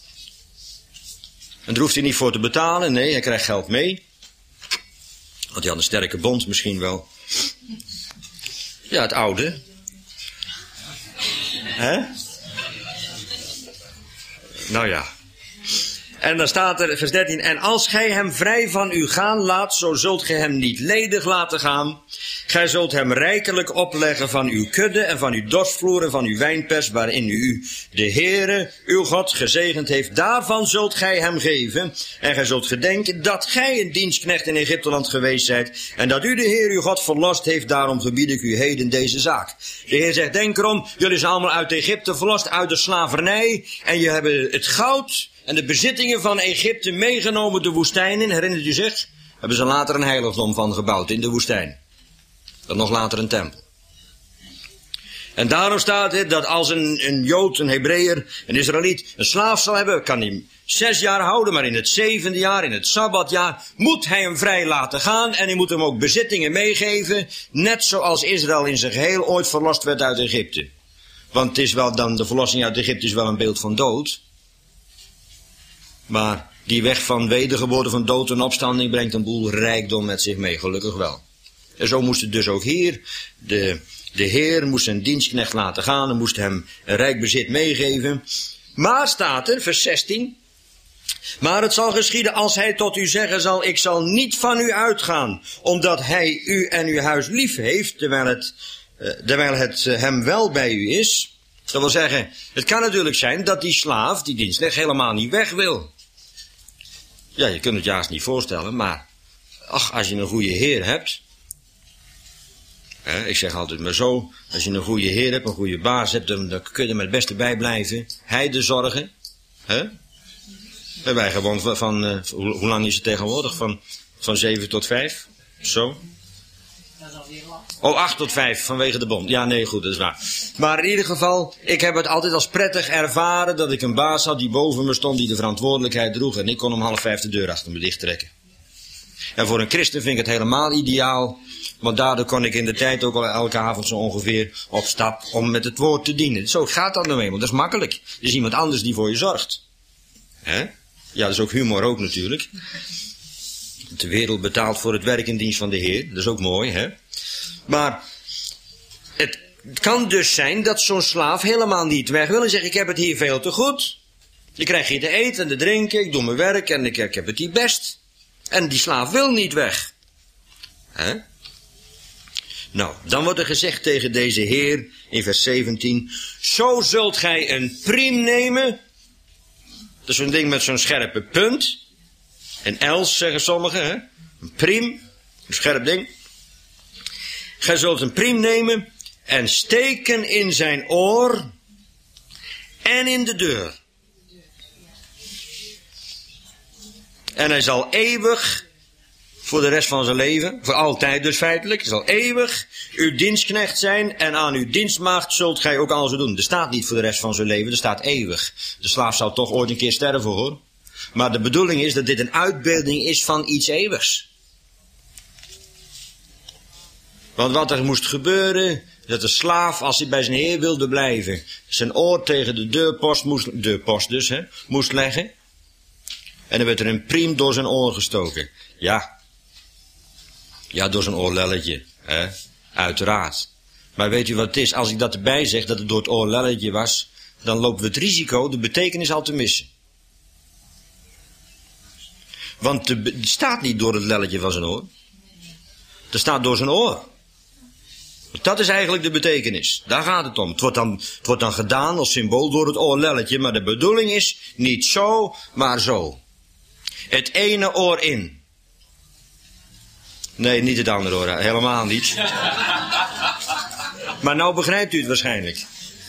En daar hoeft hij niet voor te betalen, nee, hij krijgt geld mee. Want hij had een sterke bond misschien wel. Ja, het oude. Hè? Nou ja. En dan staat er, vers 13, en als gij hem vrij van u gaan laat, zo zult gij hem niet ledig laten gaan. Gij zult hem rijkelijk opleggen van uw kudde en van uw dorstvloer en van uw wijnpers, waarin u de Heere, uw God, gezegend heeft. Daarvan zult gij hem geven. En gij zult gedenken dat gij een dienstknecht in Egypteland geweest zijt. En dat u de Heer, uw God, verlost heeft. Daarom gebied ik u heden deze zaak. De Heer zegt, denk erom, jullie zijn allemaal uit Egypte verlost, uit de slavernij. En je hebben het goud en de bezittingen van Egypte meegenomen de woestijn in. Herinnert u zich? Hebben ze later een heiligdom van gebouwd in de woestijn. Dan nog later een tempel. En daarom staat het dat als een Jood, een Hebreeër, een Israëliet een slaaf zal hebben, kan hij hem 6 jaar houden, maar in het 7e jaar, in het Sabbatjaar, moet hij hem vrij laten gaan en hij moet hem ook bezittingen meegeven, net zoals Israël in zijn geheel ooit verlost werd uit Egypte. Want het is wel dan, de verlossing uit Egypte is wel een beeld van dood. Maar die weg van wedergeboorte, van dood en opstanding brengt een boel rijkdom met zich mee, gelukkig wel. En zo moest het dus ook hier. De Heer moest zijn dienstknecht laten gaan en moest hem een rijk bezit meegeven. Maar staat er, vers 16... Maar het zal geschieden als hij tot u zeggen zal, ik zal niet van u uitgaan, omdat hij u en uw huis lief heeft, terwijl het hem wel bij u is. Dat wil zeggen, het kan natuurlijk zijn dat die slaaf, die dienstknecht, helemaal niet weg wil. Ja, je kunt het je haast niet voorstellen, maar ach, als je een goede Heer hebt. Ik zeg altijd maar zo, als je een goede Heer hebt, een goede baas hebt, dan kun je er met het beste bij blijven. Hij de zorgen. En wij gewoon van hoe lang is het tegenwoordig? Van 7 tot 5? Zo? Dat is alweer lang. Oh, 8 tot 5 vanwege de bond. Ja, nee, goed, dat is waar. Maar in ieder geval, ik heb het altijd als prettig ervaren dat ik een baas had die boven me stond, die de verantwoordelijkheid droeg. En ik kon om 4:30 de deur achter me dicht trekken. En voor een christen vind ik het helemaal ideaal. Want daardoor kon ik in de tijd ook al elke avond zo ongeveer op stap om met het woord te dienen. Zo gaat dat nou eenmaal, dat is makkelijk. Er is iemand anders die voor je zorgt. Ja, dat is ook humor ook natuurlijk. De wereld betaalt voor het werk in dienst van de Heer. Dat is ook mooi, hè. Maar het kan dus zijn dat zo'n slaaf helemaal niet weg wil en zegt, ik heb het hier veel te goed. Je krijgt hier te eten en te drinken, ik doe mijn werk en ik heb het hier best. En die slaaf wil niet weg. Nou, dan wordt er gezegd tegen deze Heer in vers 17, zo zult gij een priem nemen. Dat is zo'n ding met zo'n scherpe punt. En els zeggen sommigen, hè? Een priem, een scherp ding. Gij zult een priem nemen en steken in zijn oor en in de deur. En hij zal eeuwig, voor de rest van zijn leven, voor altijd dus feitelijk, zal eeuwig uw dienstknecht zijn en aan uw dienstmaagd zult gij ook alles doen. Er staat niet voor de rest van zijn leven, er staat eeuwig. De slaaf zal toch ooit een keer sterven, hoor. Maar de bedoeling is dat dit een uitbeelding is van iets eeuwigs. Want wat er moest gebeuren, dat de slaaf, als hij bij zijn heer wilde blijven, zijn oor tegen de deurpost moest leggen. En dan werd er een priem door zijn oor gestoken. Ja, door zijn oorlelletje, uiteraard. Maar weet u wat het is? Als ik dat erbij zeg, dat het door het oorlelletje was, dan lopen we het risico de betekenis al te missen. Want het staat niet door het lelletje van zijn oor. Het staat door zijn oor. Dat is eigenlijk de betekenis. Daar gaat het om. Het wordt dan gedaan als symbool door het oorlelletje, maar de bedoeling is niet zo, maar zo. Het ene oor in. Nee, niet het andere oor. Helemaal niet. Maar nou begrijpt u het waarschijnlijk.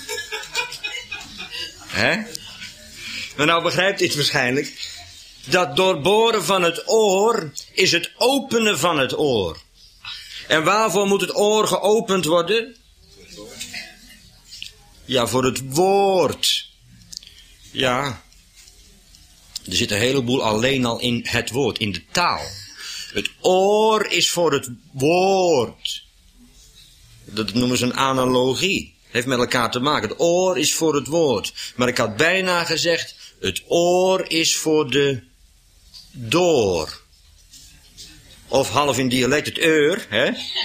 Maar nou begrijpt u het waarschijnlijk. Dat doorboren van het oor is het openen van het oor. En waarvoor moet het oor geopend worden? Ja, voor het woord. Ja. Er zit een heleboel alleen al in het woord, in de taal. Het oor is voor het woord. Dat noemen ze een analogie. Heeft met elkaar te maken. Het oor is voor het woord. Maar ik had bijna gezegd, het oor is voor de door. Of half in dialect het eur, hè?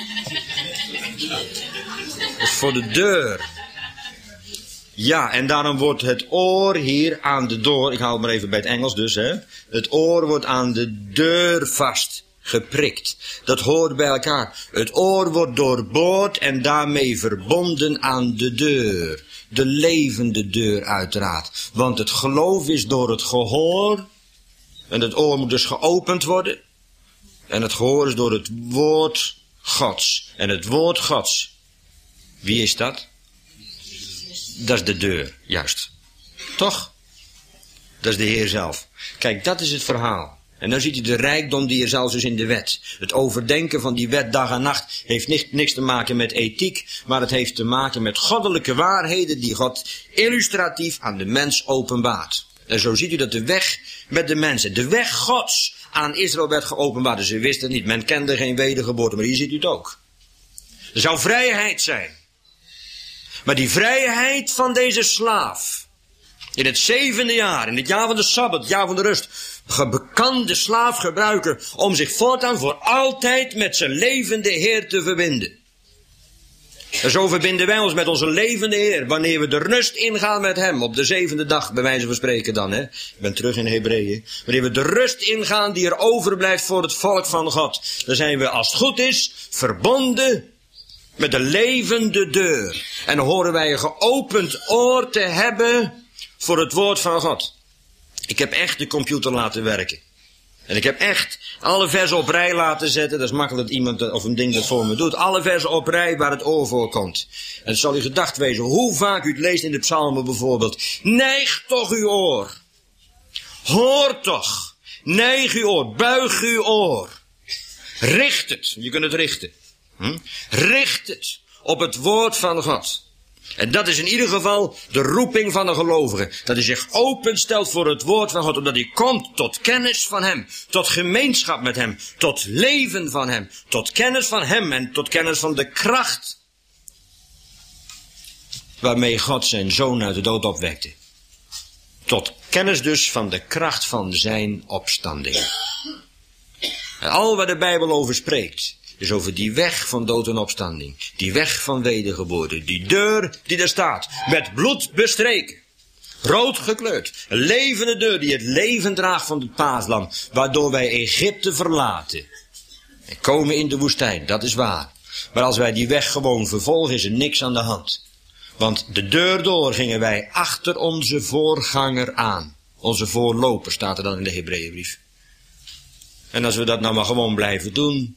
Dat is voor de deur. Ja, en daarom wordt het oor hier aan de door, ik haal het maar even bij het Engels dus, hè. Het oor wordt aan de deur vast geprikt. Dat hoort bij elkaar. Het oor wordt doorboord en daarmee verbonden aan de deur. De levende deur uiteraard. Want het geloof is door het gehoor. En het oor moet dus geopend worden. En het gehoor is door het woord Gods. En het woord Gods, wie is dat? Dat is de deur, juist. Toch? Dat is de Heer zelf. Kijk, dat is het verhaal. En dan ziet u de rijkdom die er zelfs is in de wet. Het overdenken van die wet dag en nacht heeft niks te maken met ethiek, maar het heeft te maken met goddelijke waarheden die God illustratief aan de mens openbaart. En zo ziet u dat de weg met de mensen, de weg Gods aan Israël werd geopenbaard. Dus ze wisten het niet, men kende geen wedergeboorte, maar hier ziet u het ook. Er zou vrijheid zijn. Maar die vrijheid van deze slaaf, In het 7e jaar, in het jaar van de Sabbat, het jaar van de rust, kan de slaaf gebruiken om zich voortaan voor altijd met zijn levende Heer te verbinden. En zo verbinden wij ons met onze levende Heer, wanneer we de rust ingaan met hem, op de 7e dag, bij wijze van spreken dan, hè. Ik ben terug in Hebreeën. Wanneer we de rust ingaan die er overblijft voor het volk van God, dan zijn we, als het goed is, verbonden met de levende deur. En dan horen wij een geopend oor te hebben voor het woord van God. Ik heb echt de computer laten werken. En ik heb echt alle versen op rij laten zetten. Dat is makkelijk dat iemand of een ding dat voor me doet. Alle versen op rij waar het oor voor komt. En het zal u gedacht wezen, hoe vaak u het leest in de psalmen bijvoorbeeld. Neig toch uw oor. Hoor toch. Neig uw oor. Buig uw oor. Richt het. Je kunt het richten. Richt het op het woord van God. En dat is in ieder geval de roeping van de gelovige. Dat hij zich openstelt voor het woord van God. Omdat hij komt tot kennis van hem. Tot gemeenschap met hem. Tot leven van hem. Tot kennis van hem. En tot kennis van de kracht waarmee God zijn zoon uit de dood opwekte. Tot kennis dus van de kracht van zijn opstanding. En al waar de Bijbel over spreekt, is over die weg van dood en opstanding. Die weg van wedergeboorte. Die deur die er staat. Met bloed bestreken. Rood gekleurd. Een levende deur die het leven draagt van het paaslam. Waardoor wij Egypte verlaten. En komen in de woestijn. Dat is waar. Maar als wij die weg gewoon vervolgen, is er niks aan de hand. Want de deur door gingen wij achter onze voorganger aan. Onze voorloper staat er dan in de Hebreeënbrief. En als we dat nou maar gewoon blijven doen,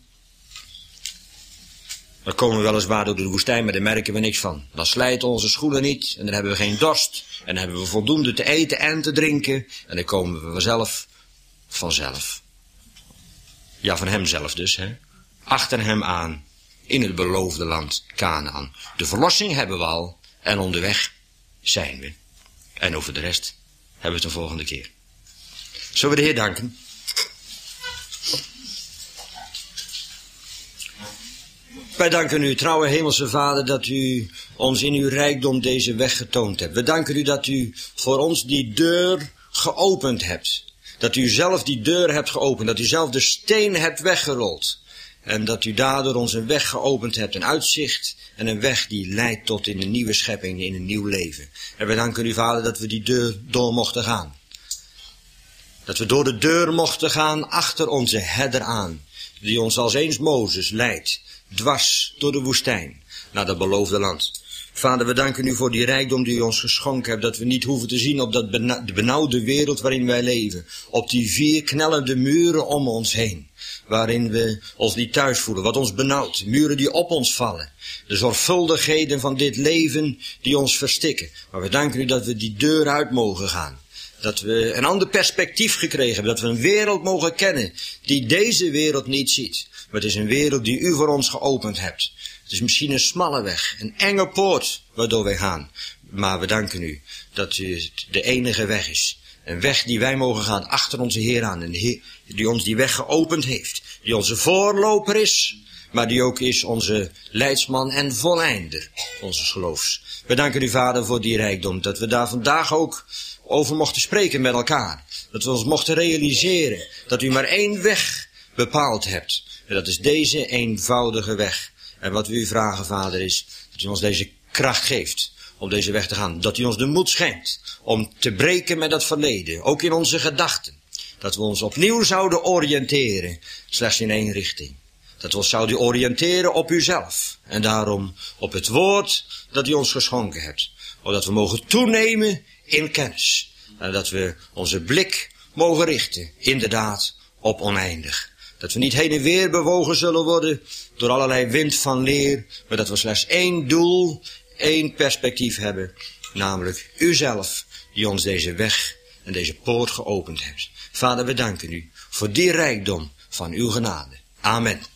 dan komen we weliswaar door de woestijn, maar daar merken we niks van. Dan slijten onze schoenen niet en dan hebben we geen dorst. En dan hebben we voldoende te eten en te drinken. En dan komen we vanzelf. Ja, van hemzelf dus, hè. Achter hem aan, in het beloofde land Kanaan. De verlossing hebben we al en onderweg zijn we. En over de rest hebben we het de volgende keer. Zullen we de Heer danken? Wij danken u, trouwe hemelse Vader, dat u ons in uw rijkdom deze weg getoond hebt. We danken u dat u voor ons die deur geopend hebt. Dat u zelf die deur hebt geopend, dat u zelf de steen hebt weggerold. En dat u daardoor ons een weg geopend hebt, een uitzicht en een weg die leidt tot in een nieuwe schepping, in een nieuw leven. En we danken u, Vader, dat we die deur door mochten gaan. Dat we door de deur mochten gaan achter onze herder aan, die ons als eens Mozes leidt. Dwars door de woestijn, naar dat beloofde land. Vader, we danken u voor die rijkdom die u ons geschonken hebt, dat we niet hoeven te zien op dat de benauwde wereld waarin wij leven. Op die 4 knellende muren om ons heen, waarin we ons niet thuis voelen, wat ons benauwt. Muren die op ons vallen. De zorgvuldigheden van dit leven die ons verstikken. Maar we danken u dat we die deur uit mogen gaan. Dat we een ander perspectief gekregen hebben. Dat we een wereld mogen kennen die deze wereld niet ziet. Maar het is een wereld die u voor ons geopend hebt. Het is misschien een smalle weg, een enge poort waardoor wij gaan. Maar we danken u dat u de enige weg is. Een weg die wij mogen gaan achter onze Heer aan. Een Heer die ons die weg geopend heeft. Die onze voorloper is, maar die ook is onze leidsman en voleinder onze geloofs. We danken u, Vader, voor die rijkdom. Dat we daar vandaag ook over mochten spreken met elkaar. Dat we ons mochten realiseren dat u maar één weg bepaald hebt. En dat is deze eenvoudige weg. En wat we u vragen, Vader, is dat u ons deze kracht geeft om deze weg te gaan. Dat u ons de moed schenkt om te breken met dat verleden. Ook in onze gedachten. Dat we ons opnieuw zouden oriënteren. Slechts in één richting. Dat we ons zouden oriënteren op uzelf. En daarom op het woord dat u ons geschonken hebt. Zodat we mogen toenemen in kennis. En dat we onze blik mogen richten, inderdaad, op oneindig. Dat we niet heen en weer bewogen zullen worden door allerlei wind van leer. Maar dat we slechts één doel, één perspectief hebben. Namelijk uzelf, die ons deze weg en deze poort geopend hebt. Vader, we danken u voor die rijkdom van uw genade. Amen.